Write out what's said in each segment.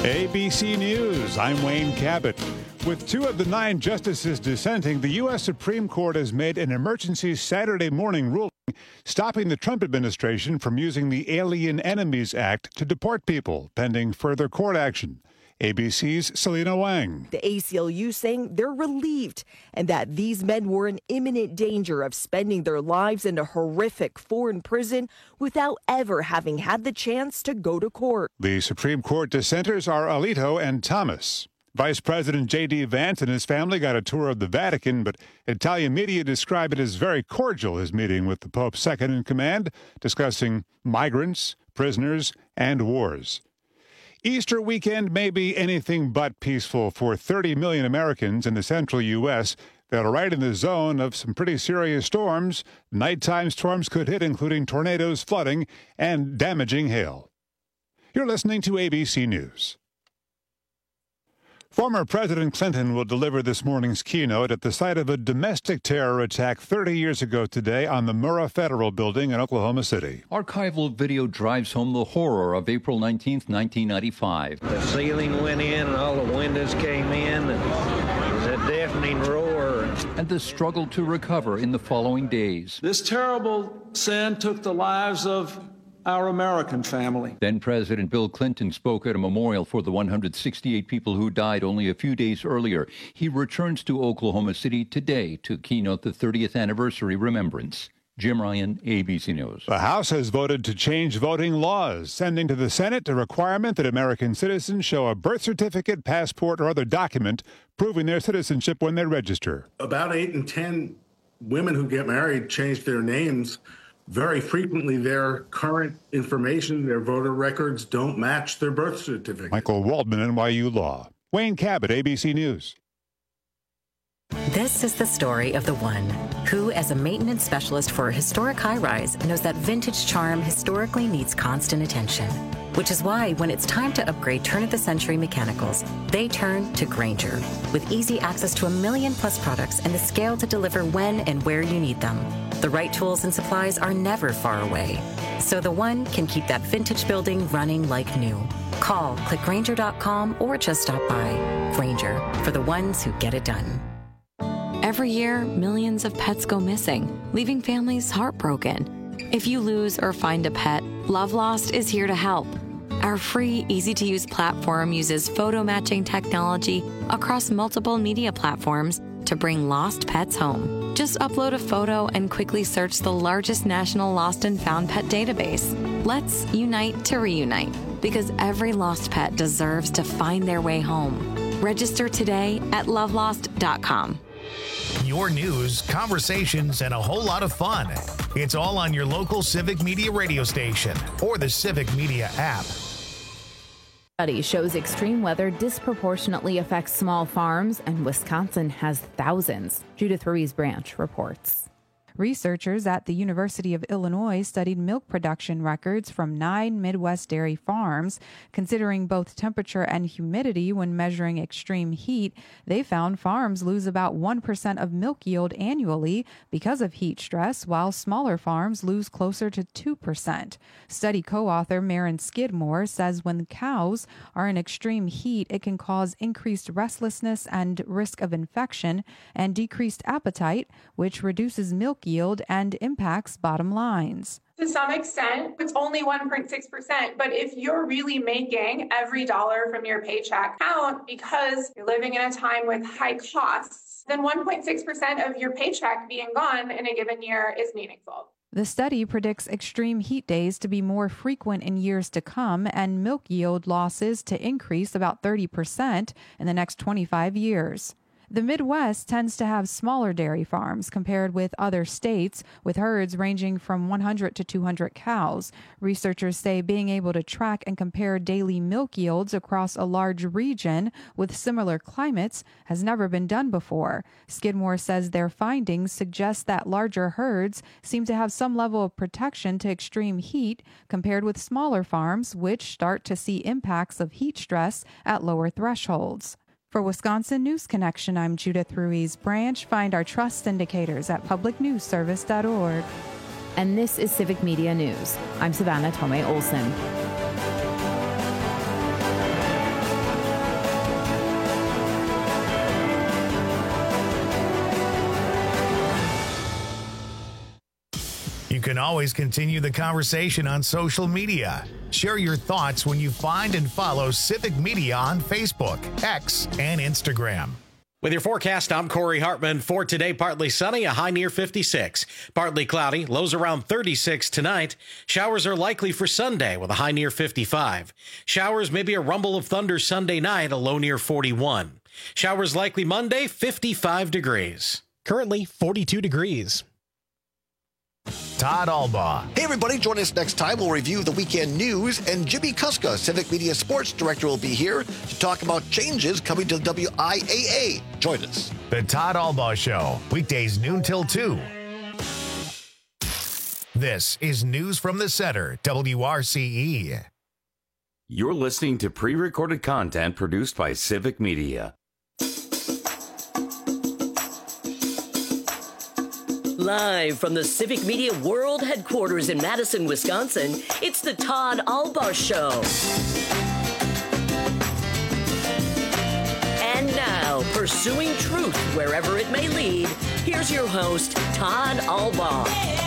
ABC News, I'm Wayne Cabot. With 2 of the 9 justices dissenting, the U.S. Supreme Court has made an emergency Saturday morning ruling stopping the Trump administration from using the Alien Enemies Act to deport people, pending further court action. ABC's Selena Wang. The ACLU saying they're relieved and that these men were in imminent danger of spending their lives in a horrific foreign prison without ever having had the chance to go to court. The Supreme Court dissenters are Alito and Thomas. Vice President J.D. Vance and his family got a tour of the Vatican, but Italian media describe it as very cordial, his meeting with the Pope's second in command, discussing migrants, prisoners, and wars. Easter weekend may be anything but peaceful for 30 million Americans in the central U.S. that are right in the zone of some pretty serious storms. Nighttime storms could hit, including tornadoes, flooding, and damaging hail. You're listening to ABC News. Former President Clinton will deliver this morning's keynote at the site of a domestic terror attack 30 years ago today on the Murrah Federal Building in Oklahoma City. Archival video drives home the horror of April 19, 1995. The ceiling went in and all the windows came in, and it was a deafening roar. And the struggle to recover in the following days. This terrible sin took the lives of our American family. Then President Bill Clinton spoke at a memorial for the 168 people who died only a few days earlier. He returns to Oklahoma City today to keynote the 30th anniversary remembrance. Jim Ryan, ABC News. The House has voted to change voting laws, sending to the Senate a requirement that American citizens show a birth certificate, passport, or other document proving their citizenship when they register. About 8 in 10 women who get married change their names. Very frequently, their current information, their voter records, don't match their birth certificate. Michael Waldman, NYU Law. Wayne Cabot, ABC News. This is the story of the one who, as a maintenance specialist for a historic high-rise, knows that vintage charm historically needs constant attention. Which is why, when it's time to upgrade turn-of-the-century mechanicals, they turn to Grainger. With easy access to 1 million-plus products and the scale to deliver when and where you need them. The right tools and supplies are never far away. So the one can keep that vintage building running like new. Call, click Grainger.com, or just stop by. Grainger, for the ones who get it done. Every year, millions of pets go missing, leaving families heartbroken. If you lose or find a pet, Love Lost is here to help. Our free, easy-to-use platform uses photo matching technology across multiple media platforms to bring lost pets home. Just upload a photo and quickly search the largest national lost and found pet database. Let's unite to reunite, because every lost pet deserves to find their way home. Register today at lovelost.com. Your news, conversations, and a whole lot of fun. It's all on your local Civic Media radio station or the Civic Media app. Study shows extreme weather disproportionately affects small farms, and Wisconsin has thousands. Judith Ruiz Branch reports. Researchers at the University of Illinois studied milk production records from 9 Midwest dairy farms. Considering both temperature and humidity when measuring extreme heat, they found farms lose about 1% of milk yield annually because of heat stress, while smaller farms lose closer to 2%. Study co-author Maren Skidmore says when cows are in extreme heat, it can cause increased restlessness and risk of infection and decreased appetite, which reduces milk yield and impacts bottom lines. To some extent, it's only 1.6%, but if you're really making every dollar from your paycheck count because you're living in a time with high costs, then 1.6% of your paycheck being gone in a given year is meaningful. The study predicts extreme heat days to be more frequent in years to come and milk yield losses to increase about 30% in the next 25 years. The Midwest tends to have smaller dairy farms compared with other states, with herds ranging from 100 to 200 cows. Researchers say being able to track and compare daily milk yields across a large region with similar climates has never been done before. Skidmore says their findings suggest that larger herds seem to have some level of protection to extreme heat compared with smaller farms, which start to see impacts of heat stress at lower thresholds. For Wisconsin News Connection, I'm Judith Ruiz Branch. Find our trust indicators at publicnewsservice.org. And this is Civic Media News. I'm Savannah Tomei Olson. can always continue the conversation on social media. Share your thoughts when you find and follow Civic Media on Facebook, X, and Instagram. With your forecast, I'm Corey Hartman. For today, partly sunny, a high near 56. Partly cloudy, lows around 36 tonight. Showers are likely for Sunday with a high near 55. Showers, maybe a rumble of thunder Sunday night, a low near 41. Showers likely Monday, 55 degrees. Currently 42 degrees. Todd Albaugh. Hey, everybody. Join us next time. We'll review the weekend news, and Jimmy Kuska, Civic Media Sports Director, will be here to talk about changes coming to WIAA. Join us. The Todd Albaugh Show, weekdays noon till 2. This is News from the Center, WRCE. You're listening to pre-recorded content produced by Civic Media. Live from the Civic Media World Headquarters in Madison, Wisconsin, it's the Todd Albaugh Show. And now, pursuing truth wherever it may lead, here's your host, Todd Albaugh.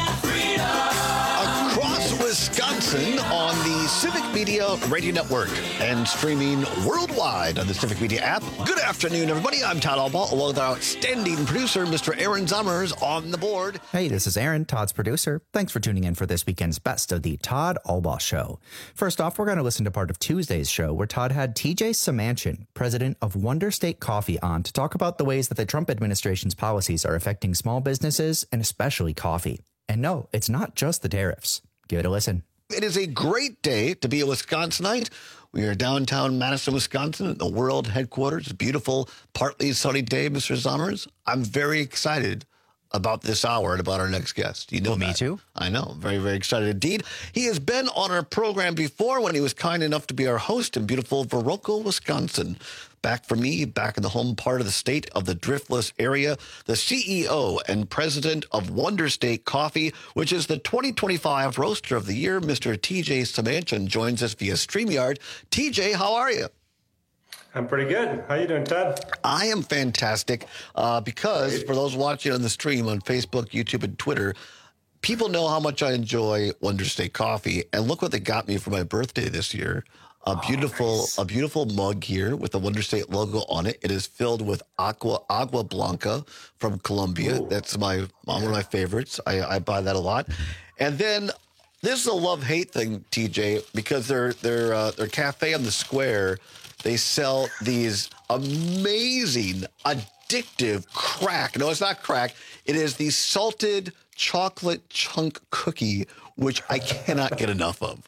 Across Wisconsin on the Civic Media Radio Network and streaming worldwide on the Civic Media app. Good afternoon, everybody. I'm Todd Albaugh, along with our outstanding producer, Mr. Aaron Zommers, on the board. Hey, this is Aaron, Todd's producer. Thanks for tuning in for this weekend's best of the Todd Albaugh Show. First off, we're going to listen to part of Tuesday's show where Todd had TJ Samanchin, president of Wonder State Coffee, on to talk about the ways that the Trump administration's policies are affecting small businesses and especially coffee. And no, it's not just the tariffs. Give it a listen. It is a great day to be a Wisconsinite. We are downtown Madison, Wisconsin at the world headquarters. Beautiful, partly sunny day, Mr. Zommers. I'm very excited about this hour and about our next guest. You know well, me too. I know. Very, very excited indeed. He has been on our program before when he was kind enough to be our host in beautiful Viroqua, Wisconsin. Back for me, back in the home part of the state of the Driftless area, the CEO and president of Wonder State Coffee, which is the 2025 Roaster of the Year, Mr. TJ Samanchin, joins us via StreamYard. TJ, how are you? I'm pretty good. How you doing, Todd? I am fantastic because for those watching on the stream on Facebook, YouTube, and Twitter, people know how much I enjoy Wonder State Coffee. And look what they got me for my birthday this year. A beautiful mug here with the Wonder State logo on it. It is filled with Agua Blanca from Colombia. Ooh. That's one of my favorites. I buy that a lot. And then this is a love-hate thing, TJ, because their cafe on the square, they sell these amazing, addictive crack. No, it's not crack. It is the salted chocolate chunk cookie, which I cannot get enough of.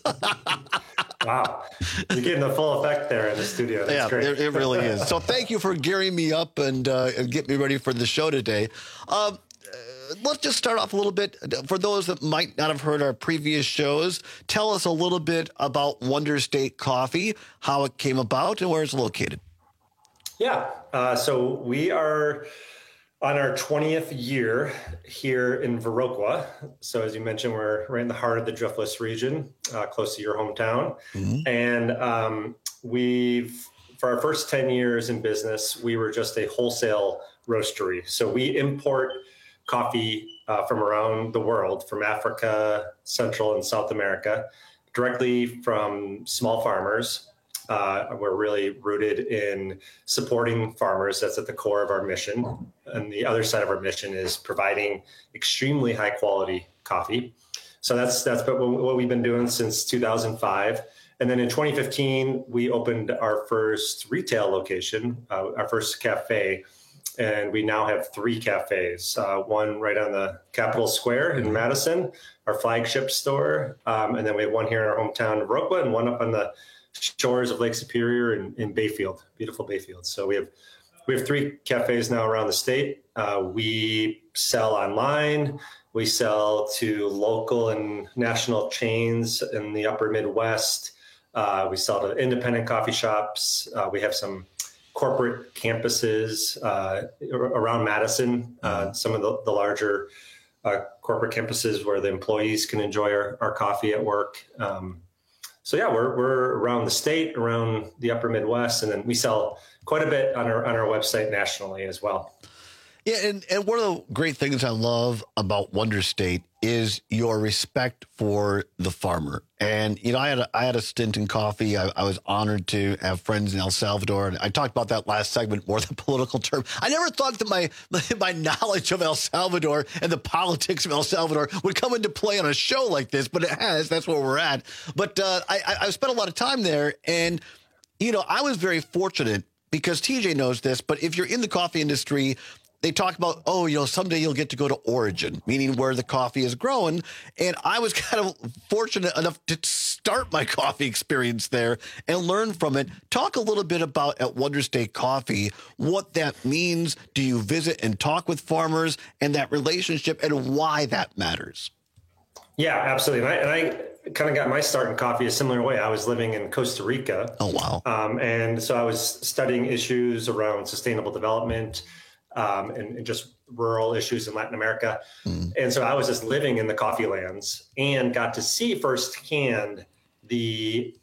Wow. You're getting the full effect there in the studio. That's great. It really is. So thank you for gearing me up and get me ready for the show today. Let's just start off a little bit. For those that might not have heard our previous shows, tell us a little bit about Wonder State Coffee, how it came about, and where it's located. Yeah. So we are on our 20th year here in Viroqua. So as you mentioned, we're right in the heart of the Driftless region, close to your hometown. Mm-hmm. And for our first 10 years in business, we were just a wholesale roastery. So we import coffee from around the world, from Africa, Central and South America, directly from small farmers. We're really rooted in supporting farmers. That's at the core of our mission. And the other side of our mission is providing extremely high quality coffee. So that's what we've been doing since 2005. And then in 2015, we opened our first retail location, our first cafe. And we now have 3 cafes, one right on the Capitol Square in Madison, our flagship store. And then we have one here in our hometown of Viroqua and one up on the shores of Lake Superior in Bayfield, beautiful Bayfield. So we have 3 cafes now around the state. We sell online. We sell to local and national chains in the upper Midwest. We sell to independent coffee shops. We have some corporate campuses around Madison, some of the larger corporate campuses where the employees can enjoy our coffee at work. So yeah, we're around the state, around the upper Midwest, and then we sell quite a bit on our website nationally as well. Yeah, and one of the great things I love about Wonder State is your respect for the farmer. And, you know, I had a stint in coffee. I was honored to have friends in El Salvador. And I talked about that last segment, more than political term. I never thought that my knowledge of El Salvador and the politics of El Salvador would come into play on a show like this, but it has. That's where we're at. But I spent a lot of time there. And, you know, I was very fortunate because TJ knows this, but if you're in the coffee industry, they talk about, oh, you know, someday you'll get to go to origin, meaning where the coffee is growing. And I was kind of fortunate enough to start my coffee experience there and learn from it. Talk a little bit about at Wonder State Coffee, what that means. Do you visit and talk with farmers and that relationship and why that matters? Yeah, absolutely. And I kind of got my start in coffee a similar way. I was living in Costa Rica. Oh, wow. And so I was studying issues around sustainable development, and just rural issues in Latin America. And so I was just living in the coffee lands and got to see firsthand the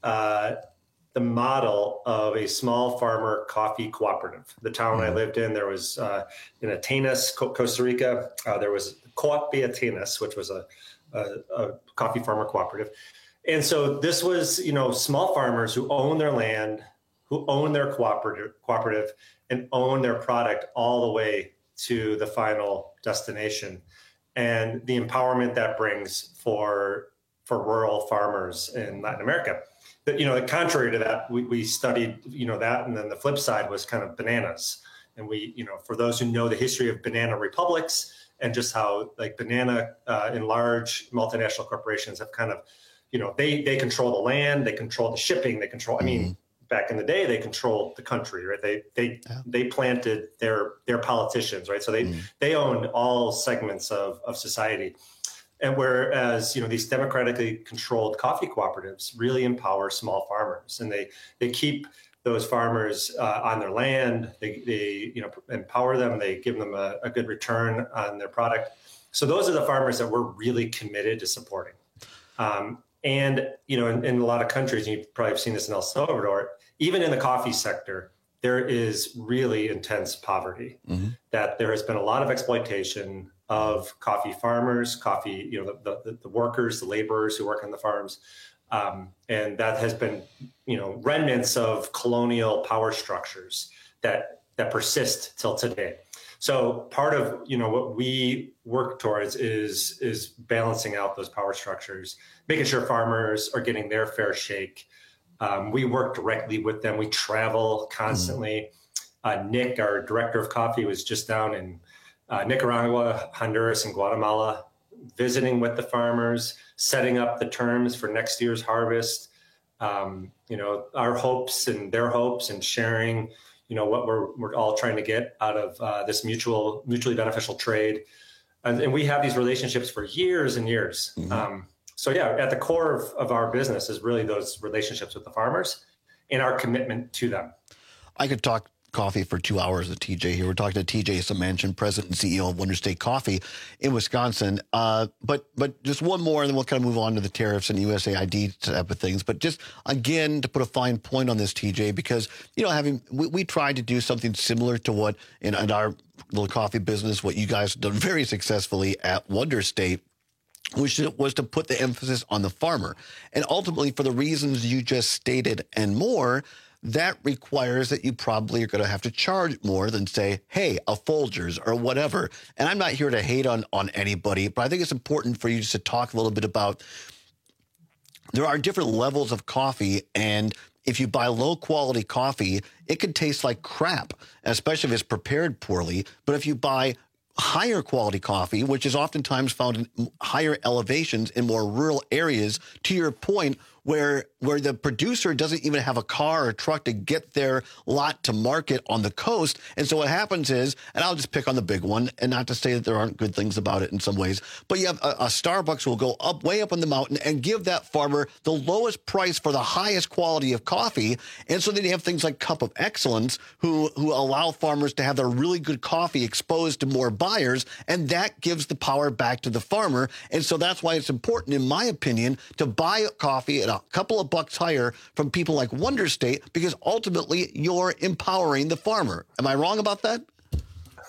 model of a small farmer coffee cooperative. The town I lived in, there was in Atenas, Costa Rica, there was Coop de Atenas, which was a coffee farmer cooperative. And so this was, you know, small farmers who own their land, who own their cooperative and own their product all the way to the final destination. And the empowerment that brings for rural farmers in Latin America. But, you know, the contrary to that, we studied, you know, that, and then the flip side was kind of bananas. And we, you know, for those who know the history of banana republics and just how like banana in large multinational corporations have kind of, you know, they control the land, they control the shipping, they control, I mean, back in the day, they controlled the country, right? They planted their politicians, right? So they owned all segments of society. And whereas, you know, these democratically controlled coffee cooperatives really empower small farmers, and they keep those farmers on their land. They you know, empower them. They give them a good return on their product. So those are the farmers that we're really committed to supporting. And, you know, in a lot of countries, and you've probably seen this in El Salvador, even in the coffee sector, there is really intense poverty, that there has been a lot of exploitation of coffee farmers, coffee, you know, the workers, the laborers who work on the farms. And that has been, you know, remnants of colonial power structures that persist till today. So part of, you know, what we work towards is balancing out those power structures, making sure farmers are getting their fair shake. We work directly with them. We travel constantly. Nick, our director of coffee, was just down in Nicaragua, Honduras, and Guatemala, visiting with the farmers, setting up the terms for next year's harvest. You know, our hopes and their hopes, and sharing, you know, what we're all trying to get out of this mutually beneficial trade. And we have these relationships for years and years. So yeah, at the core of our business is really those relationships with the farmers and our commitment to them. I could talk coffee for 2 hours with TJ here. We're talking to TJ Semanchik, President and CEO of Wonder State Coffee in Wisconsin. But just one more, and then we'll kind of move on to the tariffs and USAID type of things. But just, again, to put a fine point on this, TJ, because, you know, we tried to do something similar to what in our little coffee business, what you guys have done very successfully at Wonder State, which was to put the emphasis on the farmer. And ultimately, for the reasons you just stated and more, that requires that you probably are going to have to charge more than, say, hey, a Folgers or whatever. And I'm not here to hate on anybody, but I think it's important for you just to talk a little bit about there are different levels of coffee, and if you buy low-quality coffee, it can taste like crap, especially if it's prepared poorly. But if you buy higher quality coffee, which is oftentimes found in higher elevations in more rural areas, to your point, where the producer doesn't even have a car or truck to get their lot to market on the coast. And so what happens is, and I'll just pick on the big one, and not to say that there aren't good things about it in some ways, but you have a Starbucks will go up way up on the mountain and give that farmer the lowest price for the highest quality of coffee. And so then you have things like Cup of Excellence who allow farmers to have their really good coffee exposed to more buyers, and that gives the power back to the farmer. And so that's why it's important, in my opinion, to buy coffee at a couple of bucks higher from people like Wonder State, because ultimately you're empowering the farmer. Am I wrong about that?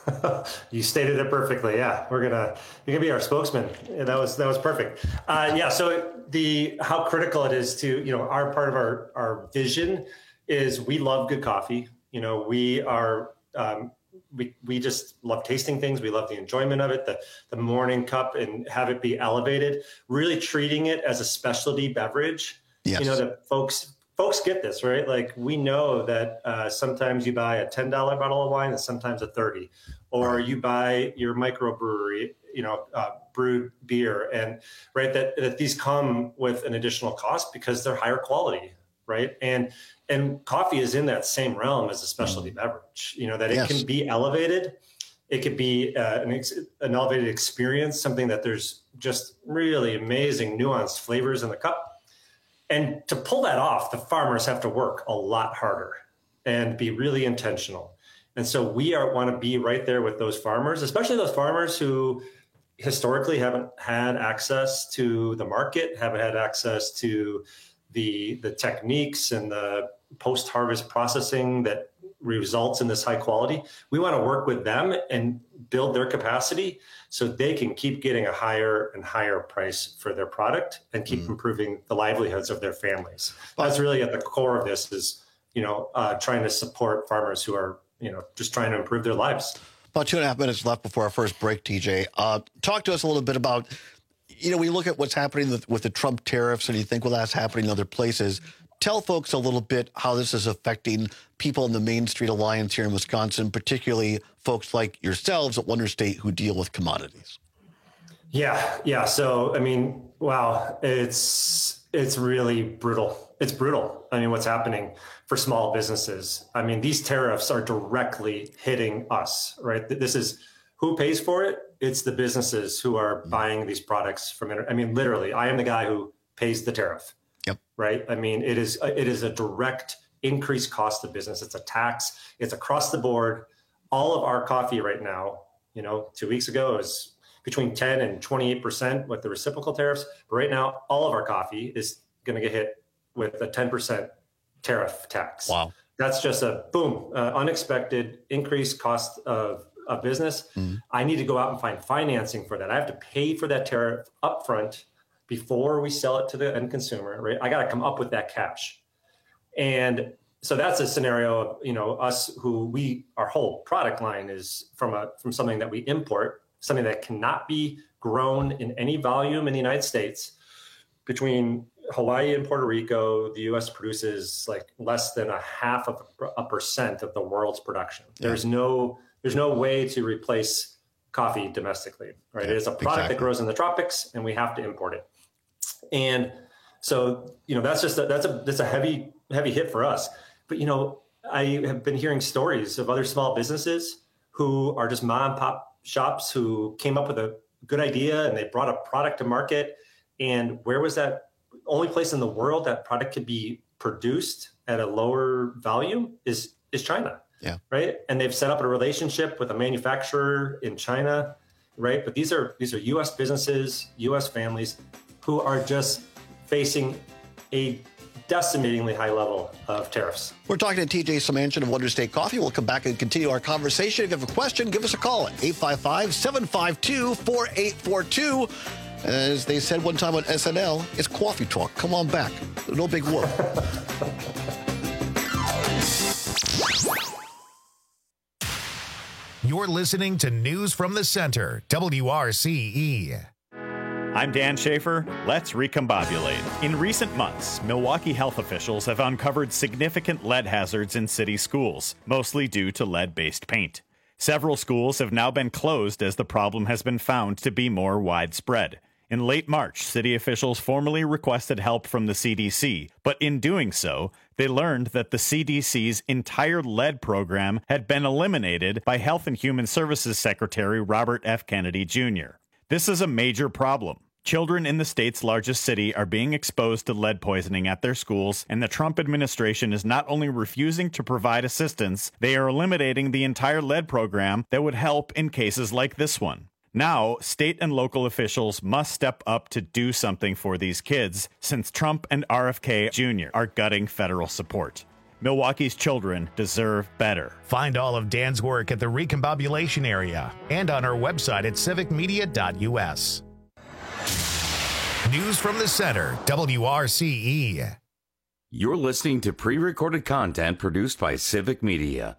You stated it perfectly. Yeah, you're gonna be our spokesman. Yeah, that was perfect. So how critical it is to, our part of our vision is we love good coffee. We are we just love tasting things. We love the enjoyment of it, the morning cup, and have it be elevated. Really treating it as a specialty beverage. Yes. That folks get this, right? Like, we know that sometimes you buy a $10 bottle of wine and sometimes a $30, or you buy your microbrewery, brewed beer, and right, that these come with an additional cost because they're higher quality, right? And coffee is in that same realm as a specialty beverage, that it can be elevated. It could be an elevated experience, something that there's just really amazing nuanced flavors in the cup. And to pull that off, the farmers have to work a lot harder and be really intentional. And so we want to be right there with those farmers, especially those farmers who historically haven't had access to the market, haven't had access to the techniques and the post-harvest processing that results in this high quality. We want to work with them and build their capacity so they can keep getting a higher and higher price for their product and keep improving the livelihoods of their families. That's really at the core of this, is, trying to support farmers who are, just trying to improve their lives. About 2.5 minutes left before our first break, TJ. Talk to us a little bit about, we look at what's happening with the Trump tariffs, and you think, well, that's happening in other places. Tell folks a little bit how this is affecting people in the Main Street Alliance here in Wisconsin, particularly folks like yourselves at Wonder State who deal with commodities. Yeah. So, wow, it's really brutal. It's brutal. What's happening for small businesses. These tariffs are directly hitting us, right? This is who pays for it. It's the businesses who are buying these products from, literally, I am the guy who pays the tariff. Yep. Right. It is a direct increased cost of business. It's a tax. It's across the board. All of our coffee right now, 2 weeks ago, it was between 10 and 28% with the reciprocal tariffs. But right now, all of our coffee is going to get hit with a 10% tariff tax. Wow. That's just a boom, unexpected increased cost of business. I need to go out and find financing for that. I have to pay for that tariff upfront before we sell it to the end consumer, right? I got to come up with that cash. And so that's a scenario of, us our whole product line is from something that we import, something that cannot be grown in any volume in the United States. Between Hawaii and Puerto Rico, the U.S. produces like less than 0.5% of the world's production. Yeah. There's no way to replace coffee domestically, right? Yeah, it is a product that grows in the tropics, and we have to import it. And so, that's a heavy hit for us. But, I have been hearing stories of other small businesses who are just mom and pop shops who came up with a good idea and they brought a product to market. And where was that? Only place in the world that product could be produced at a lower volume is China. Yeah. Right. And they've set up a relationship with a manufacturer in China. Right. But these are U.S. businesses, U.S. families who are just facing a decimatingly high level of tariffs. We're talking to TJ Samanchian of Wonder State Coffee. We'll come back and continue our conversation. If you have a question, give us a call at 855-752-4842. As they said one time on SNL, it's coffee talk. Come on back. No big whoop. You're listening to News from the Center, WRCE. I'm Dan Schaefer. Let's recombobulate. In recent months, Milwaukee health officials have uncovered significant lead hazards in city schools, mostly due to lead-based paint. Several schools have now been closed as the problem has been found to be more widespread. In late March, city officials formally requested help from the CDC, but in doing so, they learned that the CDC's entire lead program had been eliminated by Health and Human Services Secretary Robert F. Kennedy, Jr. This is a major problem. Children in the state's largest city are being exposed to lead poisoning at their schools, and the Trump administration is not only refusing to provide assistance, they are eliminating the entire lead program that would help in cases like this one. Now, state and local officials must step up to do something for these kids, since Trump and RFK Jr. are gutting federal support. Milwaukee's children deserve better. Find all of Dan's work at the Recombobulation area and on our website at civicmedia.us. News from the Center, WRCE. You're listening to pre-recorded content produced by Civic Media.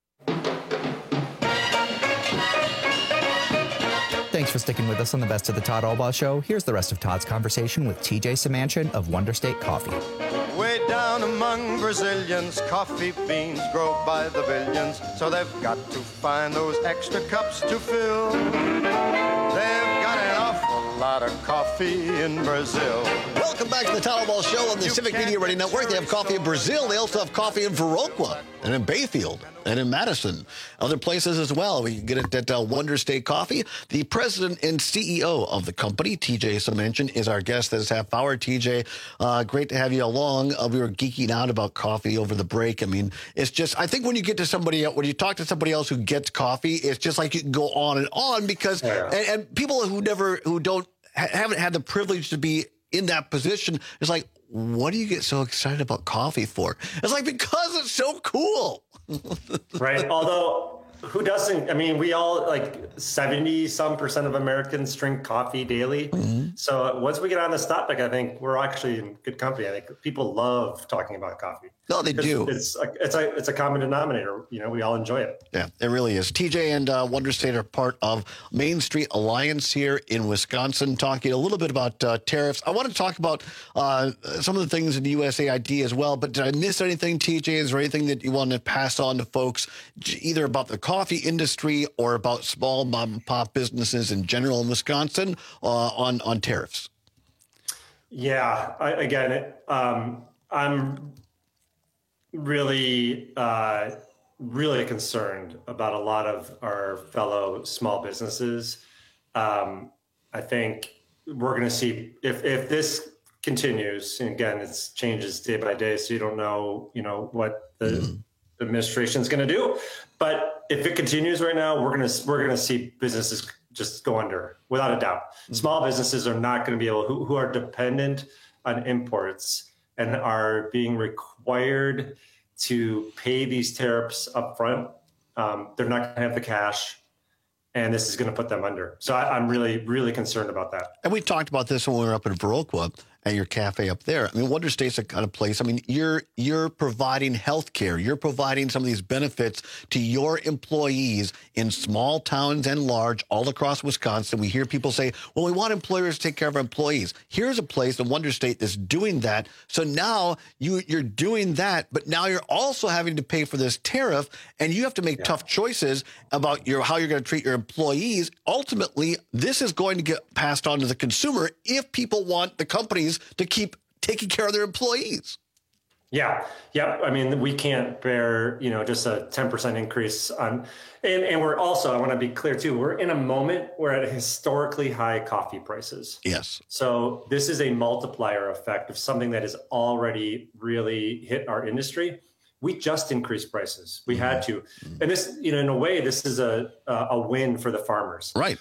Thanks for sticking with us on the Best of the Todd Albaugh Show. Here's the rest of Todd's conversation with TJ Samanchian of Wonder State Coffee. Way down among Brazilians, coffee beans grow by the billions, so they've got to find those extra cups to fill. They've got an awful lot of coffee in Brazil. Welcome back to the Todd Albaugh Show on the Civic Media Radio Network. They have coffee in Brazil. They also have coffee in Viroqua and in Bayfield and in Madison. Other places as well. We can get it at Wonder State Coffee. The president and CEO of the company, TJ Samanchian, is our guest this half hour. TJ, great to have you along. We were geeking out about coffee over the break. I mean, it's just, I think when you get to somebody, when you talk to somebody else who gets coffee, it's just like you can go on and on because, and people who haven't had the privilege to be in that position, it's like, what do you get so excited about coffee for? It's like, because it's so cool. Right. Although, who doesn't? I mean, we all, like 70% of Americans drink coffee daily. Mm-hmm. So once we get on this topic, I think we're actually in good company. I think people love talking about coffee. No, they do. It's a common denominator. You know, we all enjoy it. Yeah, it really is. TJ and Wonder State are part of Main Street Alliance here in Wisconsin, talking a little bit about tariffs. I want to talk about some of the things in the USAID as well, but did I miss anything, TJ? Is there anything that you want to pass on to folks, either about the coffee industry or about small mom and pop businesses in general in Wisconsin on tariffs? Yeah, I'm really concerned about a lot of our fellow small businesses. I think we're going to see if this continues, and again, it changes day by day, so you don't know, what the administration is going to do. But if it continues right now, we're going to see businesses just go under, without a doubt. Small businesses are not going to be able, who are dependent on imports and are being required to pay these tariffs up front. They're not going to have the cash, and this is going to put them under. So I'm really, really concerned about that. And we talked about this when we were up in Viroqua at your cafe up there. I mean, Wonder State's a kind of place. I mean, you're providing health care. You're providing some of these benefits to your employees in small towns and large all across Wisconsin. We hear people say, well, we want employers to take care of our employees. Here's a place in Wonder State that's doing that. So now you're doing that, but now you're also having to pay for this tariff, and you have to make tough choices about how you're going to treat your employees. Ultimately, this is going to get passed on to the consumer if people want the companies to keep taking care of their employees. Yeah. I mean, we can't bear, just a 10% increase on, and we're also, I want to be clear too, we're in a moment, we're at historically high coffee prices. Yes. So this is a multiplier effect of something that has already really hit our industry. We just increased prices. We had to. And this, in a way, this is a win for the farmers. Right.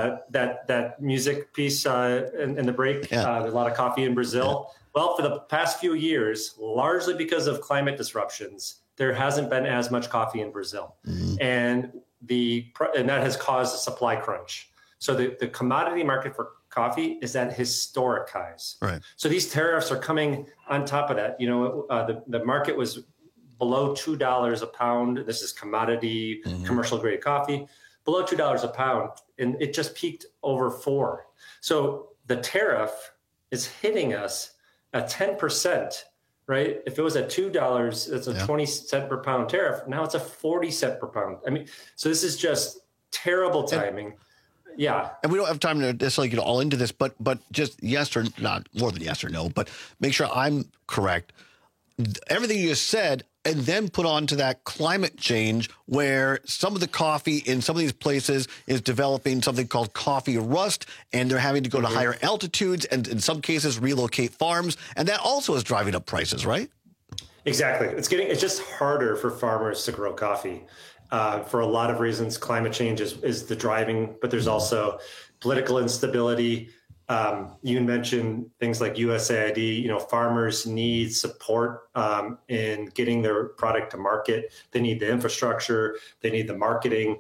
That music piece in the break, there's a lot of coffee in Brazil. Yeah. Well, for the past few years, largely because of climate disruptions, there hasn't been as much coffee in Brazil. Mm-hmm. And that has caused a supply crunch. So the commodity market for coffee is at historic highs. Right. So these tariffs are coming on top of that. The market was below $2 a pound. This is commodity, commercial grade coffee, below $2 a pound. And it just peaked over $4. So the tariff is hitting us at 10%, right? If it was at $2, it's a 20 cent per pound tariff. Now it's a 40 cent per pound. I mean, so this is just terrible timing. And we don't have time to necessarily get all into this, but just yes or not, more than yes or no, but make sure I'm correct. Everything you just said, and then put on to that climate change where some of the coffee in some of these places is developing something called coffee rust, and they're having to go to higher altitudes and in some cases relocate farms. And that also is driving up prices, right? Exactly. It's just harder for farmers to grow coffee for a lot of reasons. Climate change is the driving, but there's also political instability. You mentioned things like USAID. Farmers need support in getting their product to market. They need the infrastructure. They need the marketing.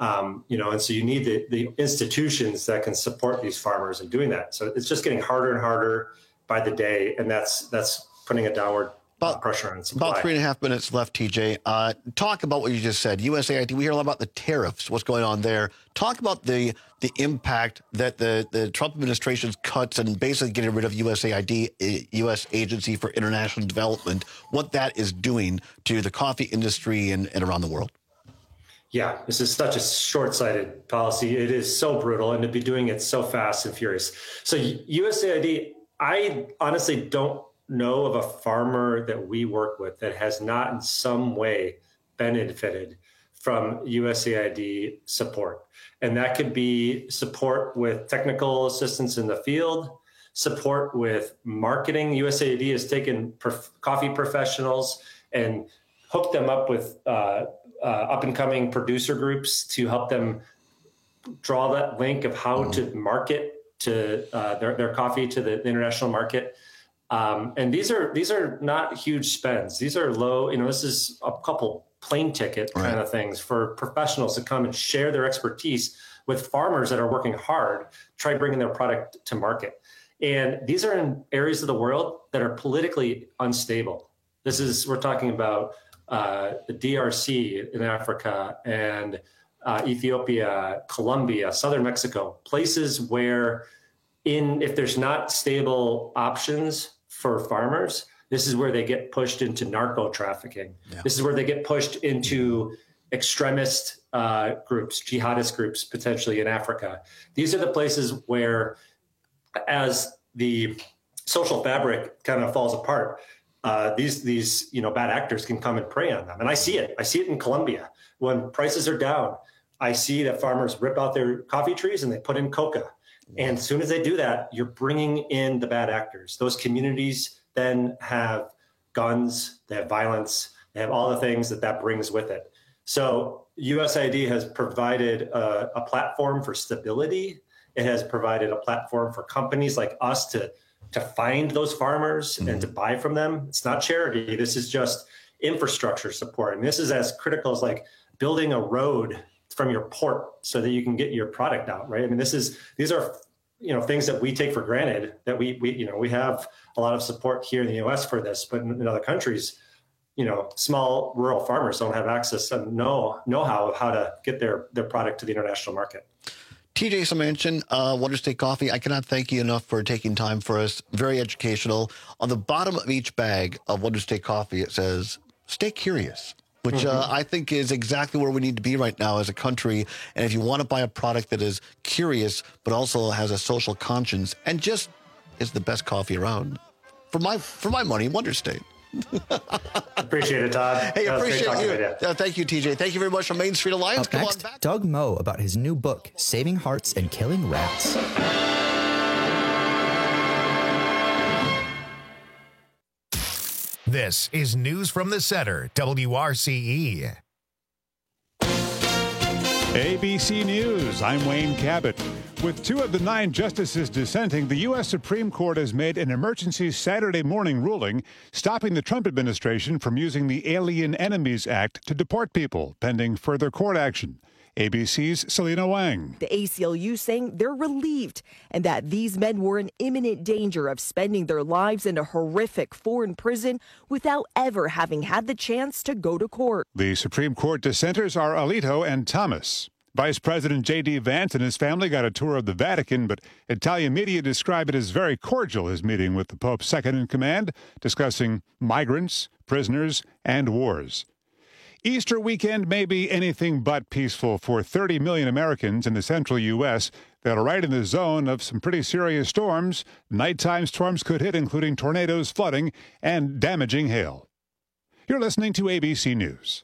And so you need the institutions that can support these farmers in doing that. So it's just getting harder and harder by the day, and that's putting a downward pressure on supply. About 3.5 minutes left, TJ. Talk about what you just said. USAID, we hear a lot about the tariffs, what's going on there. Talk about the impact that the Trump administration's cuts and basically getting rid of USAID, U.S. Agency for International Development, what that is doing to the coffee industry and around the world. Yeah, this is such a short-sighted policy. It is so brutal, and to be doing it so fast and furious. So USAID, I honestly don't know of a farmer that we work with that has not in some way benefited from USAID support. And that could be support with technical assistance in the field, support with marketing. USAID has taken coffee professionals and hooked them up with up-and-coming producer groups to help them draw that link of how to market to their coffee to the international market. And these are not huge spends. These are low, this is a couple plane ticket kind of things for professionals to come and share their expertise with farmers that are working hard, try bringing their product to market. And these are in areas of the world that are politically unstable. We're talking about the DRC in Africa and Ethiopia, Colombia, southern Mexico, places where if there's not stable options for farmers, this is where they get pushed into narco trafficking. Yeah. This is where they get pushed into extremist groups, jihadist groups, potentially in Africa. These are the places where, as the social fabric kind of falls apart, these bad actors can come and prey on them. And I see it. I see it in Colombia. When prices are down, I see that farmers rip out their coffee trees and they put in coca. And as soon as they do that, you're bringing in the bad actors. Those communities then have guns, they have violence, they have all the things that brings with it. So USAID has provided a platform for stability. It has provided a platform for companies like us to find those farmers and to buy from them. It's not charity. This is just infrastructure support. And this is as critical as like building a road from your port so that you can get your product out, right? I mean, these are things that we take for granted, that we have a lot of support here in the US for this, but in other countries, small rural farmers don't have access and know-how of how to get their product to the international market. TJ Samanchin, Wonder State Coffee, I cannot thank you enough for taking time for us. Very educational. On the bottom of each bag of Wonder State Coffee, it says, stay curious, which I think is exactly where we need to be right now as a country. And if you want to buy a product that is curious, but also has a social conscience and just is the best coffee around, for my money, Wonder State. Appreciate it, Todd. Hey, appreciate you. Thank you, TJ. Thank you very much from Main Street Alliance. Up next, on back. Doug Moe about his new book, Saving Hearts and Killing Rats. This is News from the Center, WRCE. ABC News, I'm Wayne Cabot. With 2 of the 9 justices dissenting, the U.S. Supreme Court has made an emergency Saturday morning ruling stopping the Trump administration from using the Alien Enemies Act to deport people, pending further court action. ABC's Selena Wang. The ACLU saying they're relieved and that these men were in imminent danger of spending their lives in a horrific foreign prison without ever having had the chance to go to court. The Supreme Court dissenters are Alito and Thomas. Vice President J.D. Vance and his family got a tour of the Vatican, but Italian media describe it as very cordial, his meeting with the Pope's second-in-command, discussing migrants, prisoners, and wars. Easter weekend may be anything but peaceful for 30 million Americans in the central U.S. that are right in the zone of some pretty serious storms. Nighttime storms could hit, including tornadoes, flooding, and damaging hail. You're listening to ABC News.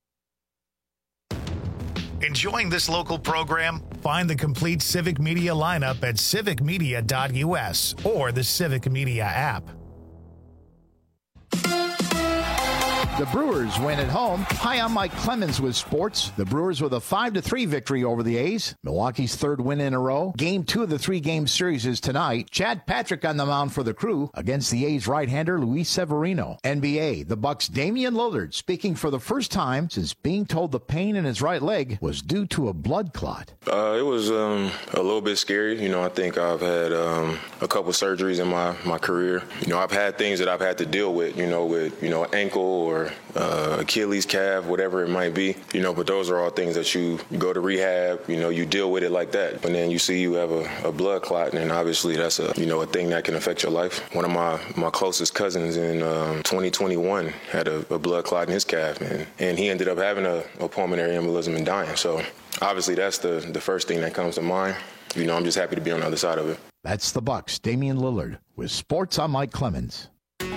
Enjoying this local program? Find the complete Civic Media lineup at civicmedia.us or the Civic Media app. The Brewers win at home. Hi, I'm Mike Clemens with sports. The Brewers with a 5-3 victory over the A's. Milwaukee's third win in a row. Game 2 of the 3-game series is tonight. Chad Patrick on the mound for the Crew against the A's right-hander Luis Severino. NBA, the Bucks' Damian Lillard speaking for the first time since being told the pain in his right leg was due to a blood clot. It was a little bit scary. I think I've had a couple surgeries in my career. I've had things that I've had to deal with, with ankle or Achilles, calf, whatever it might be, but those are all things that you go to rehab, you deal with it like that. And then you see you have a blood clot, and obviously that's a thing that can affect your life. One of my closest cousins in 2021 had a blood clot in his calf, and he ended up having a pulmonary embolism and dying. So obviously that's the first thing that comes to mind. I'm just happy to be on the other side of it. That's the Bucks, Damian Lillard. With sports, I'm Mike Clemens.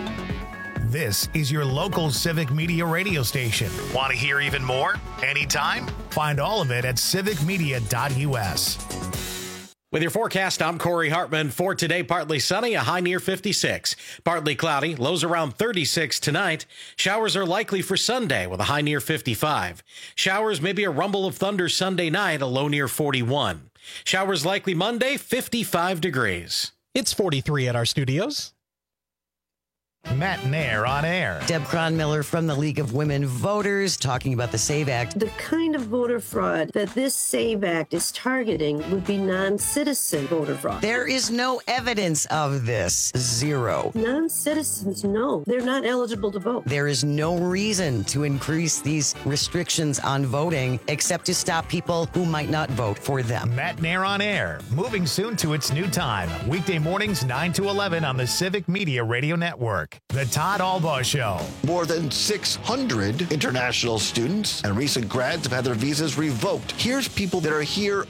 This is your local Civic Media radio station. Want to hear even more? Anytime? Find all of it at civicmedia.us. With your forecast, I'm Corey Hartman. For today, partly sunny, a high near 56. Partly cloudy, lows around 36 tonight. Showers are likely for Sunday with a high near 55. Showers, maybe a rumble of thunder Sunday night, a low near 41. Showers likely Monday, 55 degrees. It's 43 at our studios. Matt Nair on air. Deb Cronmiller from the League of Women Voters talking about the SAVE Act. The kind of voter fraud that this SAVE Act is targeting would be non-citizen voter fraud. There is no evidence of this. Zero. Non-citizens, no. They're not eligible to vote. There is no reason to increase these restrictions on voting except to stop people who might not vote for them. Matt Nair on air. Moving soon to its new time. Weekday mornings 9 to 11 on the Civic Media Radio Network. The Todd Albaugh Show. More than 600 international students and recent grads have had their visas revoked. Here's people that are here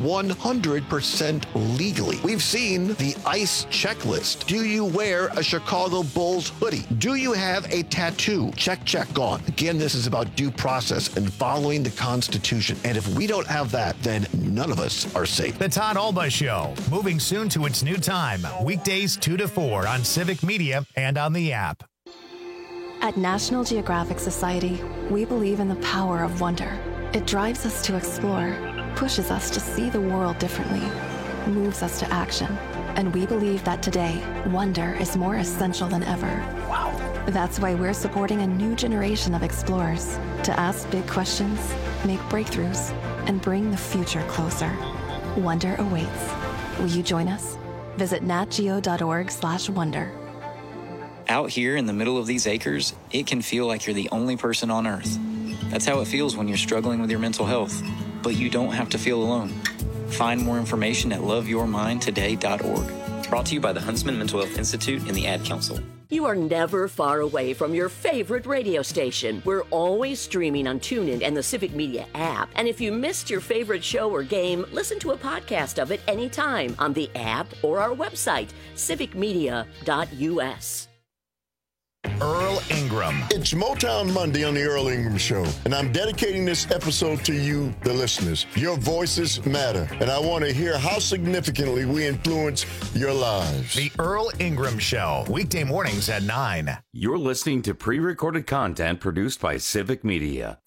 100% legally. We've seen the ICE checklist. Do you wear a Chicago Bulls hoodie? Do you have a tattoo? Check, gone. Again, this is about due process and following the Constitution. And if we don't have that, then none of us are safe. The Todd Albaugh Show. Moving soon to its new time. Weekdays 2 to 4 on Civic Media and on the app. At National Geographic Society, we believe in the power of wonder. It drives us to explore, pushes us to see the world differently, moves us to action. And we believe that today, wonder is more essential than ever. Wow. That's why we're supporting a new generation of explorers to ask big questions, make breakthroughs, and bring the future closer. Wonder awaits. Will you join us? Visit natgeo.org/wonder. Out here in the middle of these acres, it can feel like you're the only person on Earth. That's how it feels when you're struggling with your mental health. But you don't have to feel alone. Find more information at loveyourmindtoday.org. Brought to you by the Huntsman Mental Health Institute and the Ad Council. You are never far away from your favorite radio station. We're always streaming on TuneIn and the Civic Media app. And if you missed your favorite show or game, listen to a podcast of it anytime on the app or our website, civicmedia.us. Earl Ingram. It's Motown Monday on the Earl Ingram Show, and I'm dedicating this episode to you, the listeners. Your voices matter, and I want to hear how significantly we influence your lives. The Earl Ingram Show, weekday mornings at 9. You're listening to pre-recorded content produced by Civic Media.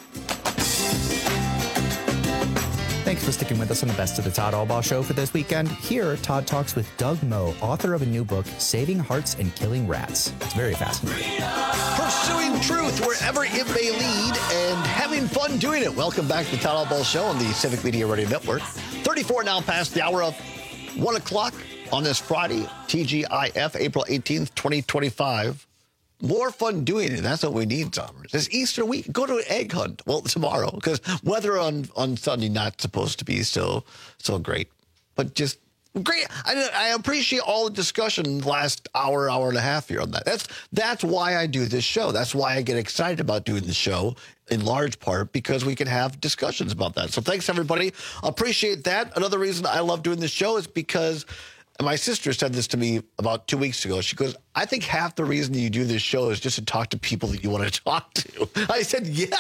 Thanks for sticking with us on the Best of the Todd Albaugh Show for this weekend. Here, Todd talks with Doug Moe, author of a new book, Saving Hearts and Killing Rats. It's very fascinating. Pursuing truth wherever it may lead and having fun doing it. Welcome back to the Todd Albaugh Show on the Civic Media Radio Network. 34 now past the hour of 1 o'clock on this Friday, TGIF, April 18th, 2025. More fun doing it. That's what we need, Summers. It's Easter week. Go to an egg hunt. Well, tomorrow, because weather on Sunday not supposed to be so great. But just great. I appreciate all the discussion the last hour and a half here on that. That's why I do this show. That's why I get excited about doing the show, in large part because we can have discussions about that. So thanks, everybody. Appreciate that. Another reason I love doing this show is because my sister said this to me about 2 weeks ago. She goes, I think half the reason you do this show is just to talk to people that you want to talk to. I said, yes.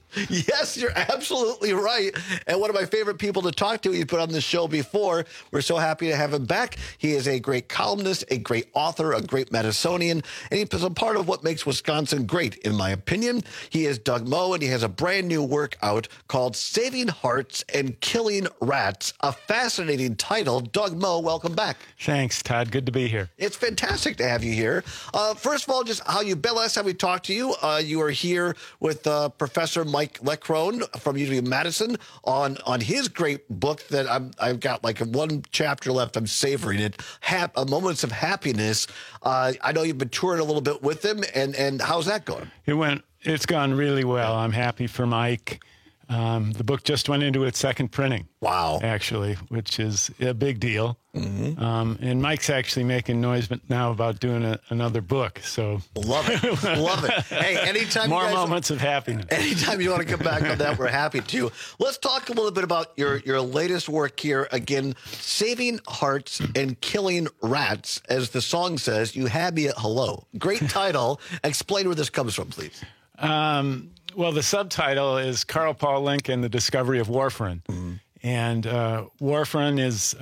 Yes, you're absolutely right. And one of my favorite people to talk to, you put on the show before. We're so happy to have him back. He is a great columnist, a great author, a great Madisonian, and he's a part of what makes Wisconsin great, in my opinion. He is Doug Moe, and he has a brand new work out called Saving Hearts and Killing Rats, a fascinating title. Doug Moe, welcome back. Thanks, Todd. Good to be here. It's fantastic to have you here. First of all, just how you've been. Last time we talked to you, you were here with Professor Mike Leckrone from UW-Madison on his great book that I've got like one chapter left. I'm savoring it. Moments of Happiness. I know you've been touring a little bit with him, and how's that going? It's gone really well. I'm happy for Mike. The book just went into its second printing. Wow. Actually, which is a big deal. Mm-hmm. And Mike's actually making noise now about doing another book. So love it. Love it. Hey, anytime more moments of happiness. Anytime you want to come back on that, we're happy to. Let's talk a little bit about your latest work here. Again, Saving Hearts and Killing Rats. As the song says, you had me at hello. Great title. Explain where this comes from, please. Well, the subtitle is Carl Paul Link and the Discovery of Warfarin. Mm-hmm. And warfarin is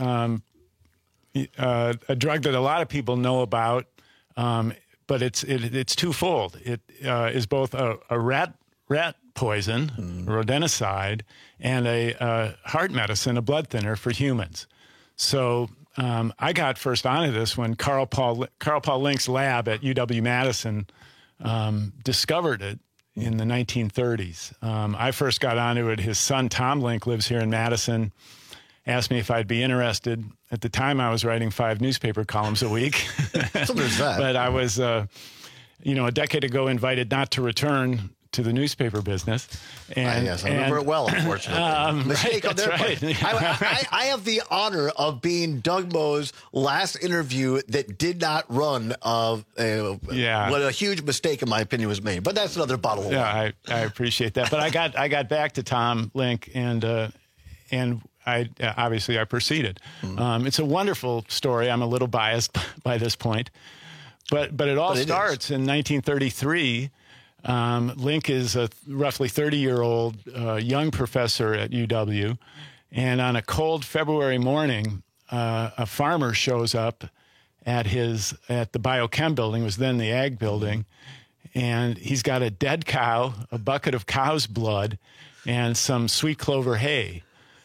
a drug that a lot of people know about, but it's twofold. It is both a rat poison, rodenticide, and a heart medicine, a blood thinner for humans. So I got first onto this when Carl Paul Link's lab at UW-Madison discovered it in the 1930s. I first got onto it. His son, Tom Link, lives here in Madison, asked me if I'd be interested. At the time, I was writing 5 newspaper columns a week. So there's that. But I was, a decade ago invited not to return to the newspaper business. And, yes, I remember it well, unfortunately. Mistake on their part. I have the honor of being Doug Moe's last interview that did not run. What a huge mistake, in my opinion, was made. But that's another bottle of wine. I appreciate that. But I got back to Tom Link, and I obviously I proceeded. It's a wonderful story. I'm a little biased by this point, but it all starts in 1933. Link is a roughly 30-year-old young professor at UW, and on a cold February morning, a farmer shows up at the Biochem building, was then the Ag building, and he's got a dead cow, a bucket of cow's blood, and some sweet clover hay.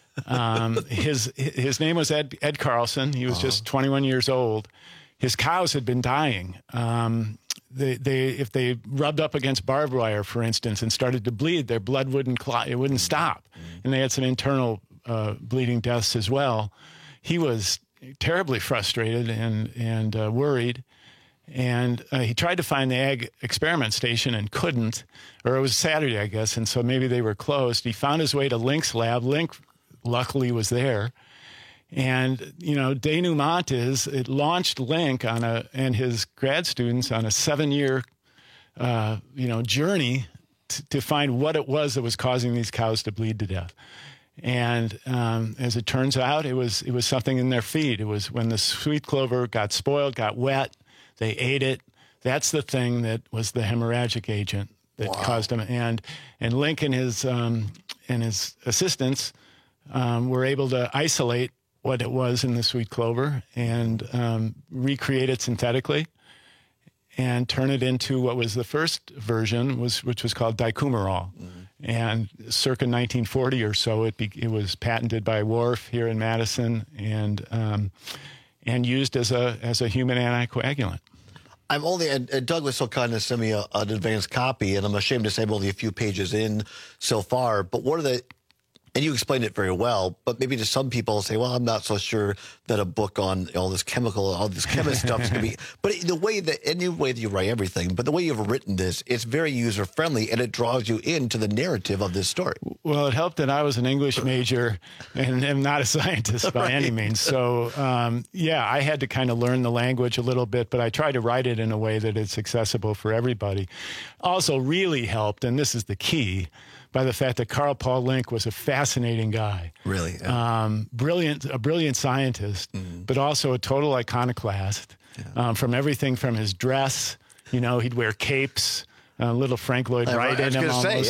His name was Ed Carlson. He was just 21 years old. His cows had been dying. If they rubbed up against barbed wire, for instance, and started to bleed, their blood wouldn't clot. It wouldn't stop. And they had some internal bleeding deaths as well. He was terribly frustrated and worried. And he tried to find the Ag experiment station and couldn't, or it was Saturday, I guess, and so maybe they were closed. He found his way to Link's lab. Link luckily was there. And, denouement is it launched Link and his grad students on a 7-year, journey to find what it was that was causing these cows to bleed to death. And as it turns out, it was something in their feed. It was when the sweet clover got spoiled, got wet, they ate it. That's the thing that was the hemorrhagic agent that caused them. And Link and his assistants were able to isolate what it was in the sweet clover and recreate it synthetically and turn it into what was the first version, which was called dicumarol. And circa 1940 or so, it was patented by Wharf here in Madison and used as a human anticoagulant. I'm only, and Doug was so kind to send me an advanced copy, and I'm ashamed to say I'm only a few pages in so far, but what are the, and you explained it very well, but maybe to some people say, well, I'm not so sure that a book on all this chemical, all this chemist stuff is going to be, but the way that, any way that you write everything, but the way you've written this, it's very user-friendly, and it draws you into the narrative of this story. Well, it helped that I was an English major and am not a scientist by any means. So, I had to kind of learn the language a little bit, but I tried to write it in a way that it's accessible for everybody. Also really helped, and this is the key, by the fact that Carl Paul Link was a fascinating guy. Really? Yeah. A brilliant scientist, but also a total iconoclast. From everything from his dress, he'd wear capes little Frank Lloyd Wright in him, almost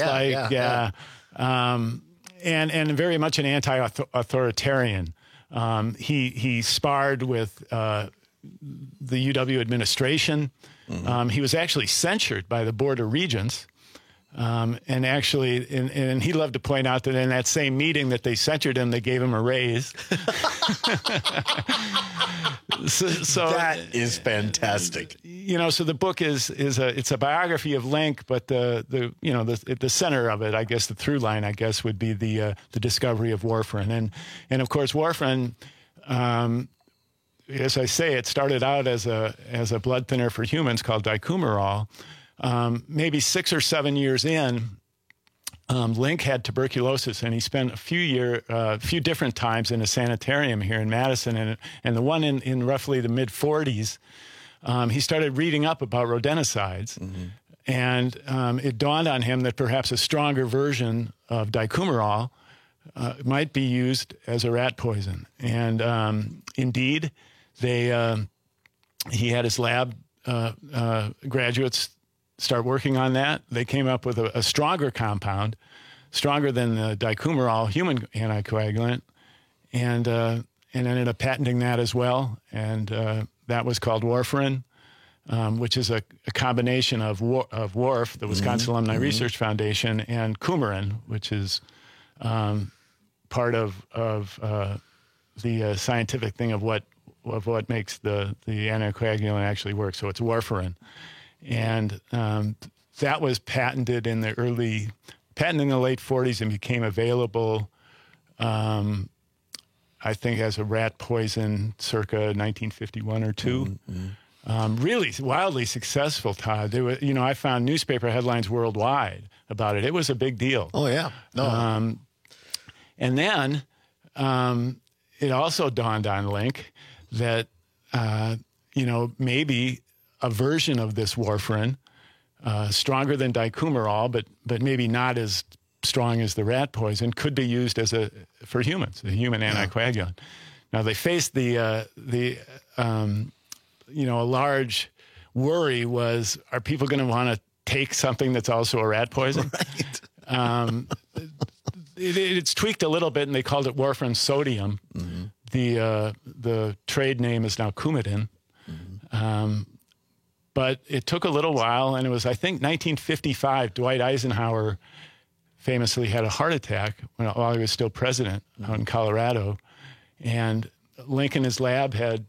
and very much an anti-authoritarian. He sparred with the UW administration. He was actually censured by the Board of Regents. And actually, and he loved to point out that in that same meeting that they censured him, they gave him a raise. so that is fantastic. So the book is a biography of Link, but the center of it, I guess, the through line, I guess, would be the discovery of warfarin, and of course warfarin. As I say, it started out as a blood thinner for humans called dicumarol. Maybe 6 or 7 years in, Link had tuberculosis, and he spent a few different times in a sanitarium here in Madison, and the one in roughly the mid-40s, he started reading up about rodenticides, and it dawned on him that perhaps a stronger version of dicumarol might be used as a rat poison. And indeed, he had his lab graduates start working on that. They came up with a stronger compound, stronger than the dicumarol human anticoagulant, and ended up patenting that as well. And that was called warfarin, which is a combination of WARF, the Wisconsin Alumni Research Foundation, and coumarin, which is part of the scientific thing of what makes the anticoagulant actually work. So it's warfarin. And that was patented in the late 40s and became available, I think, as a rat poison circa 1951 or two. Really wildly successful, Todd. There were, I found newspaper headlines worldwide about it. It was a big deal. Oh, yeah. No. And then it also dawned on Link that, maybe a version of this warfarin, stronger than dicumarol, but maybe not as strong as the rat poison, could be used for humans, a human anticoagulant. Now they faced a large worry was, are people going to want to take something that's also a rat poison? Right. It's tweaked a little bit, and they called it warfarin sodium. The trade name is now Coumadin. But it took a little while, and it was, I think, 1955, Dwight Eisenhower famously had a heart attack while he was still president out in Colorado. And Link in his lab had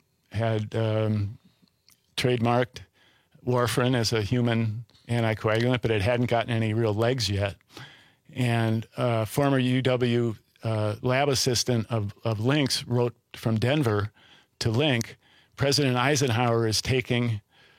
trademarked warfarin as a human anticoagulant, but it hadn't gotten any real legs yet. And former UW lab assistant of Link's wrote from Denver to Link, President Eisenhower is taking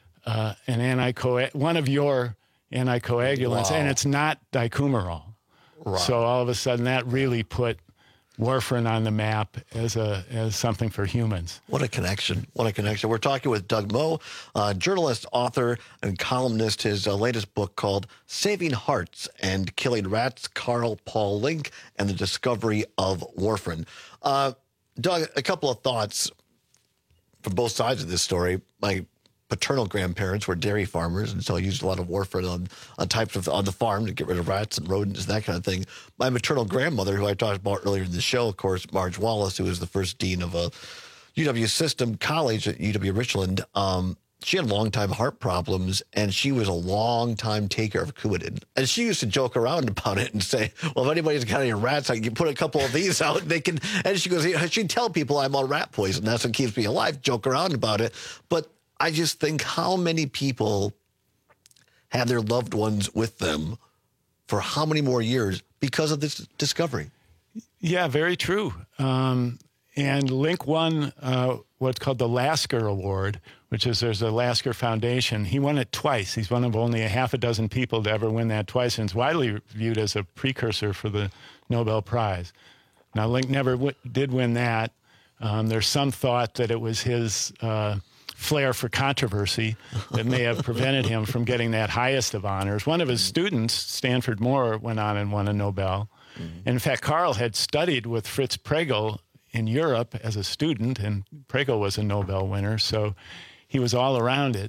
one of your anticoagulants, and it's not dicumarol. Right. So all of a sudden, that really put warfarin on the map as something for humans. What a connection. What a connection. We're talking with Doug Moe, journalist, author, and columnist. His latest book called Saving Hearts and Killing Rats, Carl Paul Link and the Discovery of Warfarin. Doug, a couple of thoughts from both sides of this story. My paternal grandparents were dairy farmers, and so I used a lot of warfarin on the farm to get rid of rats and rodents and that kind of thing. My maternal grandmother, who I talked about earlier in the show, of course, Marge Wallace, who was the first dean of a UW System College at UW Richland, she had long-time heart problems, and she was a long-time taker of Coumadin. And she used to joke around about it and say, well, if anybody's got any rats, I can put a couple of these out. They can. And she goes, she'd tell people I'm on rat poison. That's what keeps me alive, joke around about it. But I just think how many people have their loved ones with them for how many more years because of this discovery? Yeah, very true. And Link won what's called the Lasker Award, which is there's a Lasker Foundation. He won it twice. He's one of only a half a dozen people to ever win that twice, and it's widely viewed as a precursor for the Nobel Prize. Now, Link never did win that. There's some thought that it was his flair for controversy that may have prevented him from getting that highest of honors. One of his students, Stanford Moore, went on and won a Nobel. And in fact, Carl had studied with Fritz Pregel in Europe as a student, and Pregel was a Nobel winner, so he was all around it.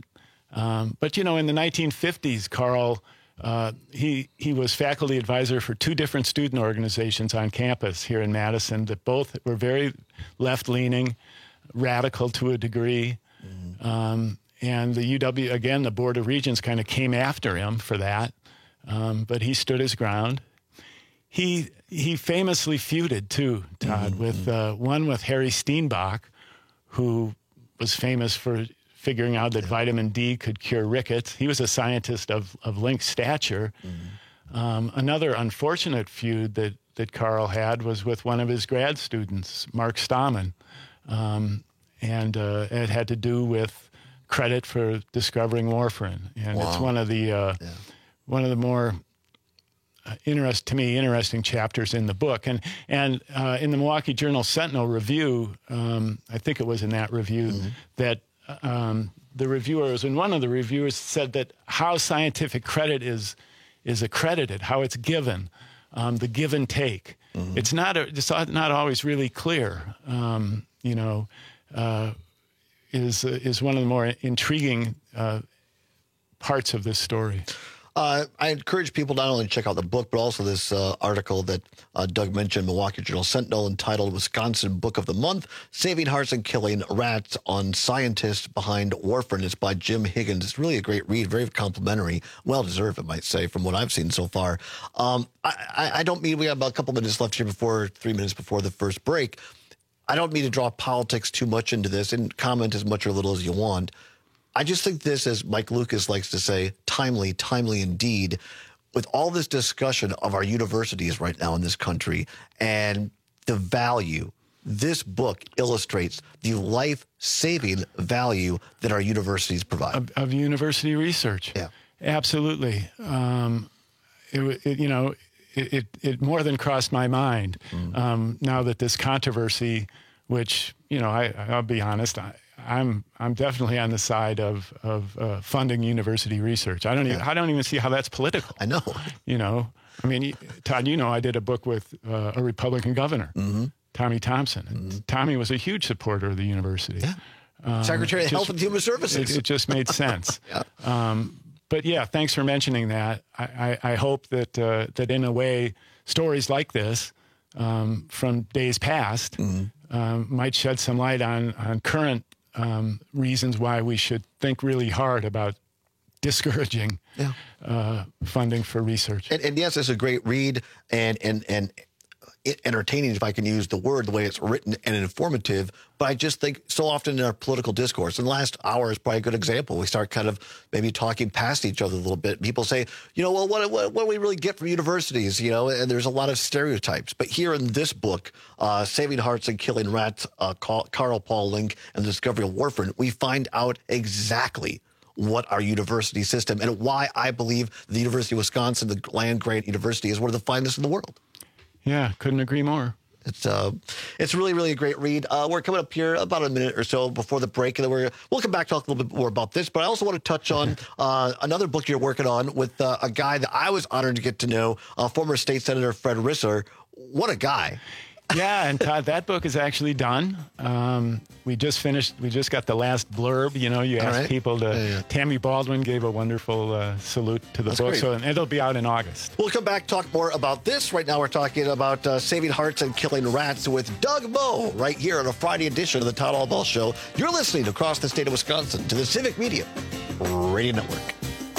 But, in the 1950s, Carl, he was faculty advisor for 2 different student organizations on campus here in Madison that both were very left-leaning, radical to a degree. And the UW, again, the Board of Regents kind of came after him for that. But he stood his ground. He famously feuded, too, Todd, with Harry Steenbach, who was famous for figuring out that vitamin D could cure rickets. He was a scientist of link stature. Another unfortunate feud that Carl had was with one of his grad students, Mark Stahman. And it had to do with credit for discovering warfarin. And it's one of the more interesting chapters in the book. And in the Milwaukee Journal Sentinel review, I think it was in that review that the reviewers, and one of the reviewers said that how scientific credit is accredited, how it's given, the give and take. It's not always really clear. Is one of the more intriguing parts of this story. I encourage people not only to check out the book, but also this article that Doug mentioned, Milwaukee Journal Sentinel, entitled Wisconsin Book of the Month, Saving Hearts and Killing Rats on Scientists Behind Warfarin. It's by Jim Higgins. It's really a great read, very complimentary, well-deserved, I might say, from what I've seen so far. I don't mean, we have about a couple minutes left here 3 minutes before the first break. I don't mean to draw politics too much into this and comment as much or little as you want. I just think this, as Mike Lucas likes to say, timely indeed, with all this discussion of our universities right now in this country and the value. This book illustrates the life-saving value that our universities provide. Of university research. Yeah. Absolutely. It more than crossed my mind now that this controversy, which, I'll be honest, I'm definitely on the side of funding university research. I don't even see how that's political. I know. I mean, Todd, I did a book with a Republican governor, Tommy Thompson. And Tommy was a huge supporter of the university. Yeah. Secretary of Health and Human Services. It just made sense. But yeah, thanks for mentioning that. I hope that in a way, stories like this from days past might shed some light on current reasons why we should think really hard about discouraging funding for research. And yes, it's a great read and entertaining, if I can use the word, the way it's written, and informative. But I just think so often in our political discourse, and the last hour is probably a good example. We start kind of maybe talking past each other a little bit. People say, well, what do we really get from universities? And there's a lot of stereotypes. But here in this book, Saving Hearts and Killing Rats, Carl Paul Link and the Discovery of Warfarin, we find out exactly what our university system and why I believe the University of Wisconsin, the land-grant university, is one of the finest in the world. Yeah, couldn't agree more. It's really, really a great read. We're coming up here about a minute or so before the break, and then we'll come back, talk a little bit more about this. But I also want to touch on another book you're working on with a guy that I was honored to get to know, former State Senator Fred Risser. What a guy. Yeah, and Todd, that book is actually done. We just got the last blurb. You asked people to. Yeah. Tammy Baldwin gave a wonderful salute to the book, and it'll be out in August. We'll come back, talk more about this. Right now, we're talking about Saving Hearts and Killing Rats with Doug Moe, right here on a Friday edition of the Todd Allball Show. You're listening across the state of Wisconsin to the Civic Media Radio Network.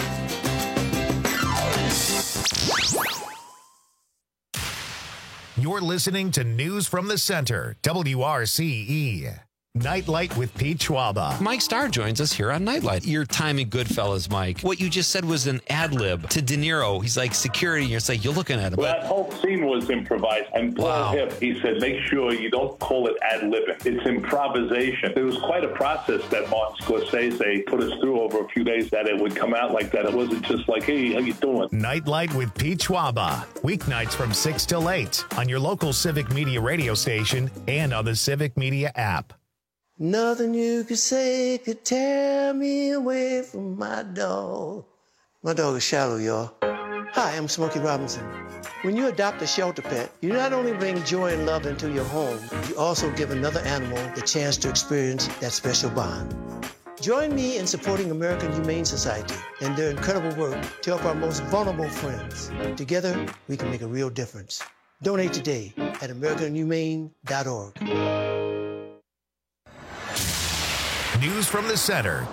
You're listening to News from the Center, WRCE. Nightlight with Pete Schwaba. Mike Starr joins us here on Nightlight. Your time in Goodfellas, Mike. What you just said was an ad lib to De Niro. He's like security. You're like, you're looking at him. Well, that whole scene was improvised. And Paul Hip, he said, make sure you don't call it ad libbing. It's improvisation. It was quite a process that Martin Scorsese put us through over a few days that it would come out like that. It wasn't just like, hey, how you doing? Nightlight with Pete Schwaba. Weeknights from 6 till 8 on your local Civic Media radio station and on the Civic Media app. Nothing you could say could tear me away from my dog. My dog is Shallow, y'all. Hi, I'm Smokey Robinson. When you adopt a shelter pet, you not only bring joy and love into your home, you also give another animal the chance to experience that special bond. Join me in supporting American Humane Society and their incredible work to help our most vulnerable friends. Together, we can make a real difference. Donate today at AmericanHumane.org. News from the Center,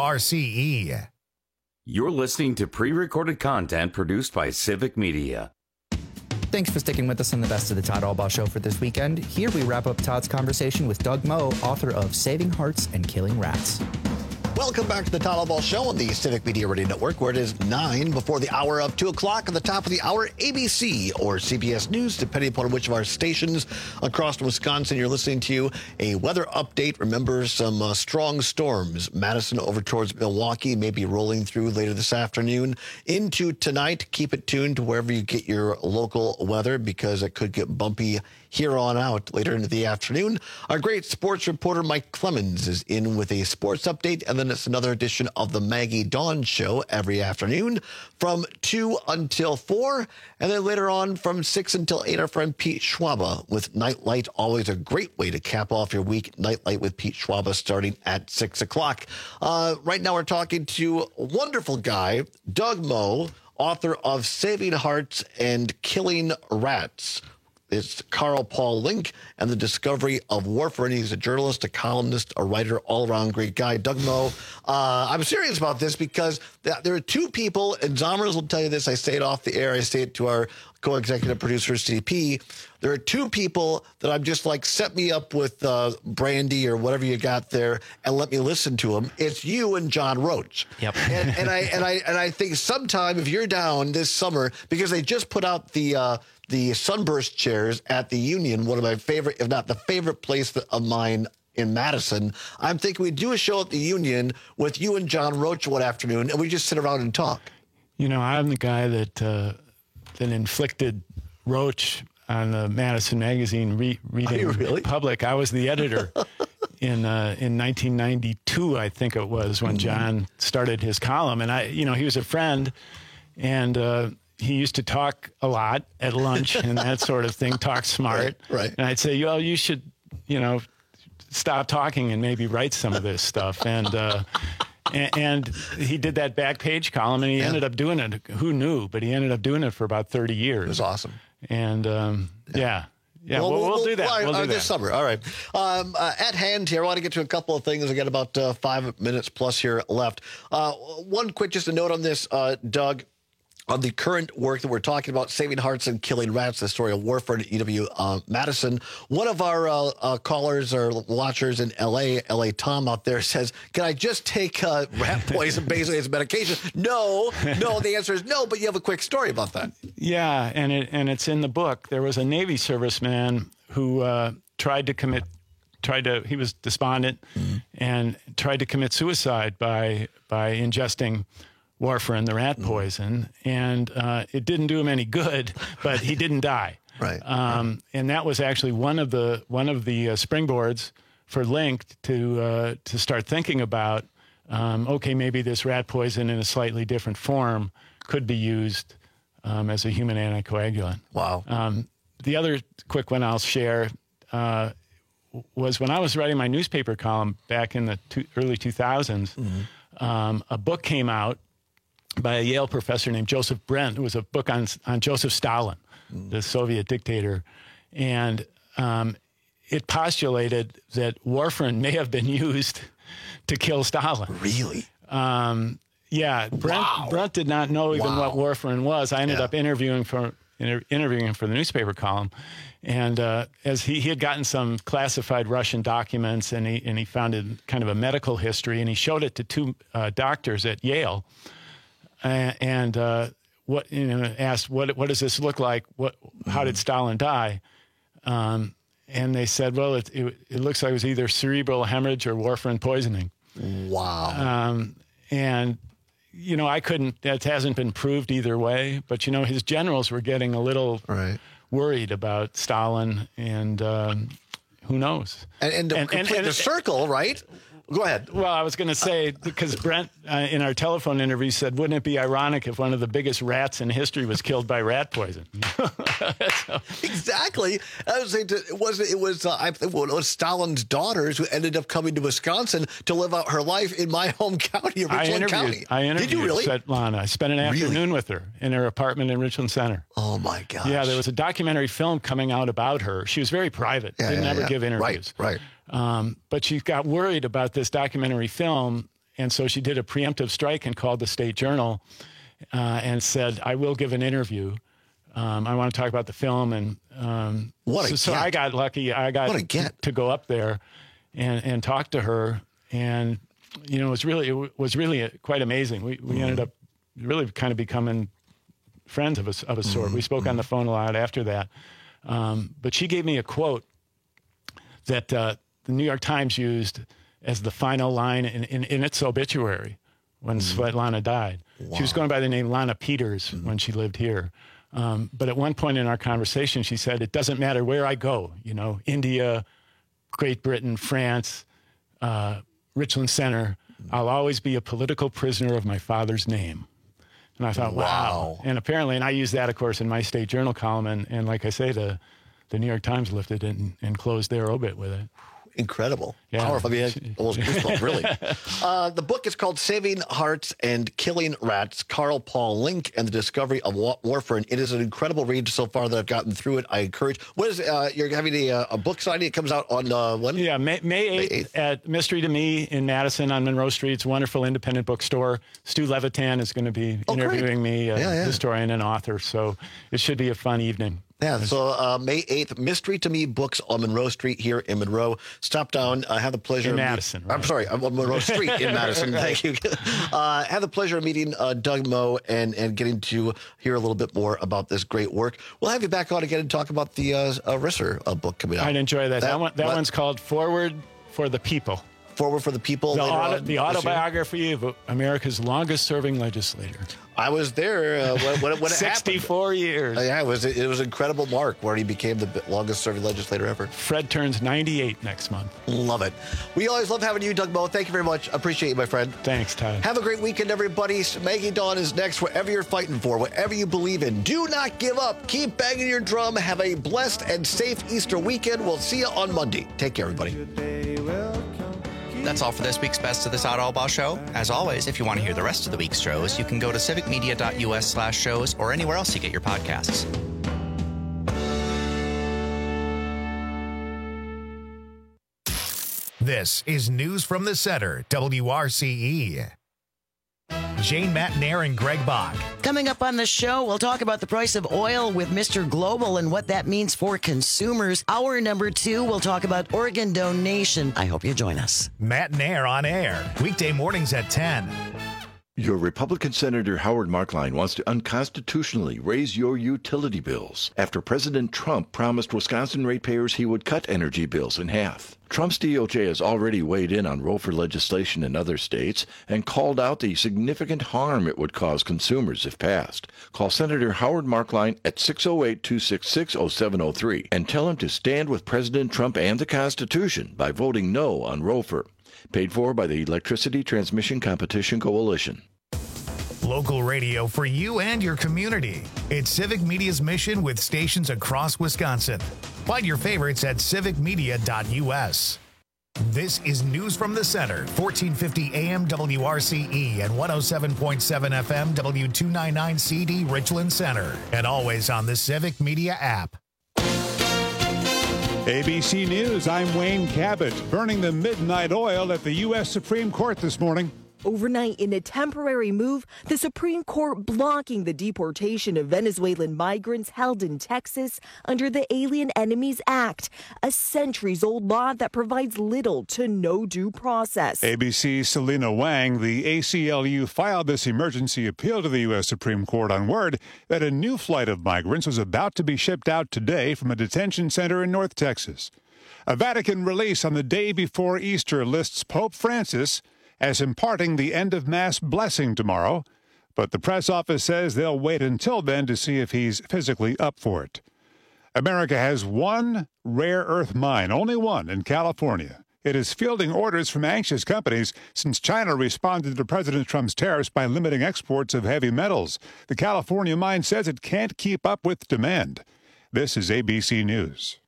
WRCE. You're listening to pre-recorded content produced by Civic Media. Thanks for sticking with us on the Best of the Todd Albaugh Show for this weekend. Here we wrap up Todd's conversation with Doug Moe, author of Saving Hearts and Killing Rats. Welcome back to the Todd Albaugh Show on the Civic Media Radio Network, where it is 9 before the hour of 2 o'clock. At the top of the hour, ABC or CBS News, depending upon which of our stations across Wisconsin you're listening to. A weather update. Remember, some strong storms. Madison over towards Milwaukee may be rolling through later this afternoon. Into tonight, keep it tuned to wherever you get your local weather, because it could get bumpy here on out later into the afternoon. Our great sports reporter Mike Clemens is in with a sports update, and then it's another edition of the Maggie Dawn Show every afternoon from 2 until 4, and then later on from 6 until 8, our friend Pete Schwaba with Nightlight. Always a great way to cap off your week. Nightlight with Pete Schwaba starting at 6 o'clock. Right now we're talking to a wonderful guy, Doug Moe, author of Saving Hearts and Killing Rats. It's Carl Paul Link and the discovery of warfarin. He's a journalist, a columnist, a writer, all-around great guy. Doug Moe, I'm serious about this because there are two people, and Zomers will tell you this. I say it off the air. I say it to our co-executive producer, CP. There are two people that I'm just like, set me up with brandy or whatever you got there and let me listen to them. It's you and John Roach. Yep. And I think sometime if you're down this summer, because they just put out the Sunburst chairs at the Union, one of my favorite, if not the favorite place of mine in Madison. I'm thinking we do a show at the Union with you and John Roach one afternoon, and we just sit around and talk. You know, I'm the guy that inflicted Roach on the Madison Magazine reading public. I was the editor in 1992, I think it was, when John started his column. And he was a friend, and he used to talk a lot at lunch and that sort of thing, talk smart. Right. And I'd say, you should, stop talking and maybe write some of this stuff. And he did that back page column, and he ended up doing it. Who knew? But he ended up doing it for about 30 years. It was awesome. And yeah, we'll do that. We'll do that this summer. All right. At hand here, I want to get to a couple of things. I got about 5 minutes plus here left. One quick, just a note on this, Doug. On the current work that we're talking about, Saving Hearts and Killing Rats, the story of warfarin at UW-Madison. One of our callers or watchers in L.A. Tom out there says, can I just take rat poison basically as medication? No, the answer is no, but you have a quick story about that. Yeah, and it's in the book. There was a Navy serviceman who he was despondent and tried to commit suicide by ingesting warfarin, the rat poison, and it didn't do him any good, but he didn't die. Right. And that was actually one of the springboards for Link to start thinking about, maybe this rat poison in a slightly different form could be used as a human anticoagulant. Wow. The other quick one I'll share was when I was writing my newspaper column back in the early 2000s, a book came out by a Yale professor named Joseph Brent. It was a book on Joseph Stalin, the Soviet dictator. And it postulated that warfarin may have been used to kill Stalin. Really? Yeah. Brent did not know even what warfarin was. I ended up interviewing him for the newspaper column. And as he had gotten some classified Russian documents, and he found kind of a medical history, and he showed it to two doctors at Yale. And asked, what does this look like? How did Stalin die? And they said, well, it looks like it was either cerebral hemorrhage or warfarin poisoning. Wow. And I couldn't. That hasn't been proved either way. But his generals were getting a little worried about Stalin, and who knows? And complete the circle, right? Go ahead. Well, I was going to say, because Brent, in our telephone interview, said, wouldn't it be ironic if one of the biggest rats in history was killed by rat poison? Exactly. I was saying, it was Stalin's daughters who ended up coming to Wisconsin to live out her life in my home county of Richland County. I interviewed Did you really? Svetlana. I spent an afternoon with her in her apartment in Richland Center. Oh, my gosh. Yeah, there was a documentary film coming out about her. She was very private. Didn't ever give interviews. Right. But she got worried about this documentary film, and so she did a preemptive strike and called the State Journal and said, I will give an interview. I want to talk about the film. And so I got lucky. I got to go up there and talk to her. And, you know, it was really quite amazing. We ended up really kind of becoming friends of a sort. We spoke on the phone a lot after that. But she gave me a quote that the New York Times used as the final line in its obituary when Svetlana died. Wow. She was going by the name Lana Peters when she lived here. But at one point in our conversation, she said, it doesn't matter where I go, you know, India, Great Britain, France, Richland Center, I'll always be a political prisoner of my father's name. And I thought, wow. And apparently, and I used that, of course, in my State Journal column. And like I say, the New York Times lifted it and closed their obit with it. Incredible. Yeah. Powerful. I mean, almost goosebumps, really. The book is called Saving Hearts and Killing Rats, Carl Paul Link and the Discovery of Warfarin. It is an incredible read so far that I've gotten through it. I encourage. What is you're having a book signing? It comes out on when? Yeah, May 8th at Mystery to Me in Madison on Monroe Street. It's a wonderful independent bookstore. Stu Levitan is going to be interviewing me, historian and author. So it should be a fun evening. Yeah, so May 8th, Mystery to Me Books on Monroe Street here in Monroe. Stop down. Have the pleasure in Madison. Right? I'm sorry, I'm on Monroe Street in Madison. Thank you. Have the pleasure of meeting Doug Moe and getting to hear a little bit more about this great work. We'll have you back on again and talk about the Risser book coming out. I'd enjoy that. That one's called Forward for the People. Forward for the People. The autobiography of America's longest-serving legislator. I was there when it happened. 64 years. Yeah, it was an incredible mark where he became the longest-serving legislator ever. Fred turns 98 next month. Love it. We always love having you, Doug Moe. Thank you very much. Appreciate you, my friend. Thanks, Todd. Have a great weekend, everybody. Maggie Dawn is next. Whatever you're fighting for, whatever you believe in, do not give up. Keep banging your drum. Have a blessed and safe Easter weekend. We'll see you on Monday. Take care, everybody. That's all for this week's Best of the Todd Albaugh Show. As always, if you want to hear the rest of the week's shows, you can go to civicmedia.us/shows or anywhere else you get your podcasts. This is News from the Center, WRCE. Jane Matnair and Greg Bach. Coming up on the show, we'll talk about the price of oil with Mr. Global and what that means for consumers. Hour number 2, we'll talk about organ donation. I hope you join us. Matnair on air, weekday mornings at 10. Your Republican Senator Howard Marklein wants to unconstitutionally raise your utility bills after President Trump promised Wisconsin ratepayers he would cut energy bills in half. Trump's DOJ has already weighed in on ROFR legislation in other states and called out the significant harm it would cause consumers if passed. Call Senator Howard Marklein at 608-266-0703 and tell him to stand with President Trump and the Constitution by voting no on ROFR. Paid for by the Electricity Transmission Competition Coalition. Local radio for you and your community. It's Civic Media's mission with stations across Wisconsin. Find your favorites at civicmedia.us. This is News from the Center, 1450 AM WRCE and 107.7 FM W299CD Richland Center. And always on the Civic Media app. ABC News, I'm Wayne Cabot. Burning the midnight oil at the U.S. Supreme Court this morning. Overnight, in a temporary move, the Supreme Court blocking the deportation of Venezuelan migrants held in Texas under the Alien Enemies Act, a centuries-old law that provides little to no due process. ABC's Selena Wang, the ACLU, filed this emergency appeal to the U.S. Supreme Court on word that a new flight of migrants was about to be shipped out today from a detention center in North Texas. A Vatican release on the day before Easter lists Pope Francis as imparting the end-of-Mass blessing tomorrow, but the press office says they'll wait until then to see if he's physically up for it. America has one rare earth mine, only one, in California. It is fielding orders from anxious companies since China responded to President Trump's tariffs by limiting exports of heavy metals. The California mine says it can't keep up with demand. This is ABC News.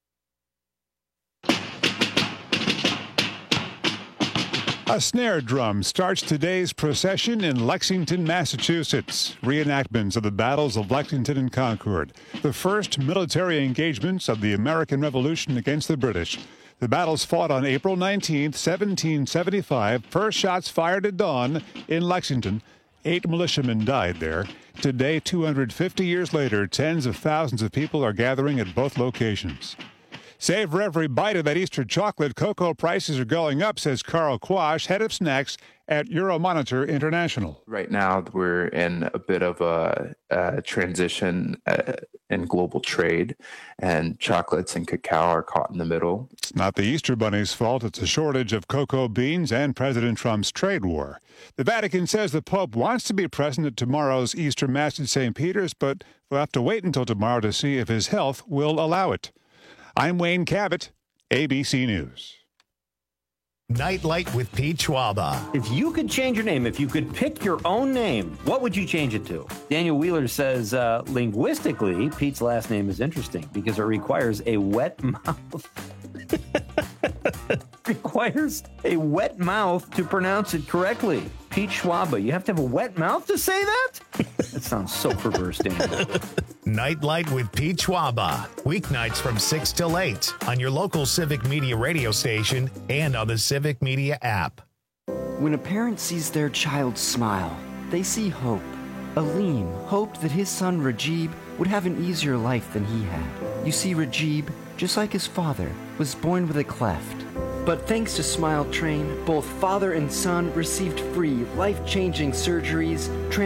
A snare drum starts today's procession in Lexington, Massachusetts. Reenactments of the battles of Lexington and Concord, the first military engagements of the American Revolution against the British. The battles fought on April 19, 1775. First shots fired at dawn in Lexington. 8 militiamen died there. Today, 250 years later, tens of thousands of people are gathering at both locations. Savor every bite of that Easter chocolate. Cocoa prices are going up, says Carl Quash, head of snacks at Euromonitor International. Right now, we're in a bit of a transition in global trade, and chocolates and cacao are caught in the middle. It's not the Easter Bunny's fault. It's a shortage of cocoa beans and President Trump's trade war. The Vatican says the Pope wants to be present at tomorrow's Easter Mass at St. Peter's, but we'll have to wait until tomorrow to see if his health will allow it. I'm Wayne Cabot, ABC News. Nightlight with Pete Schwaba. If you could change your name, if you could pick your own name, what would you change it to? Daniel Wheeler says, linguistically, Pete's last name is interesting because it requires a wet mouth. Requires a wet mouth to pronounce it correctly. Pete Schwaba. You have to have a wet mouth to say that? That sounds so perverse, Daniel. Nightlight with Pete Schwaba. Weeknights from 6 till 8 on your local Civic Media radio station and on the Civic Media app. When a parent sees their child smile, they see hope. Aleem hoped that his son Rajib would have an easier life than he had. You see, Rajib, just like his father, was born with a cleft. But thanks to Smile Train, both father and son received free, life-changing surgeries,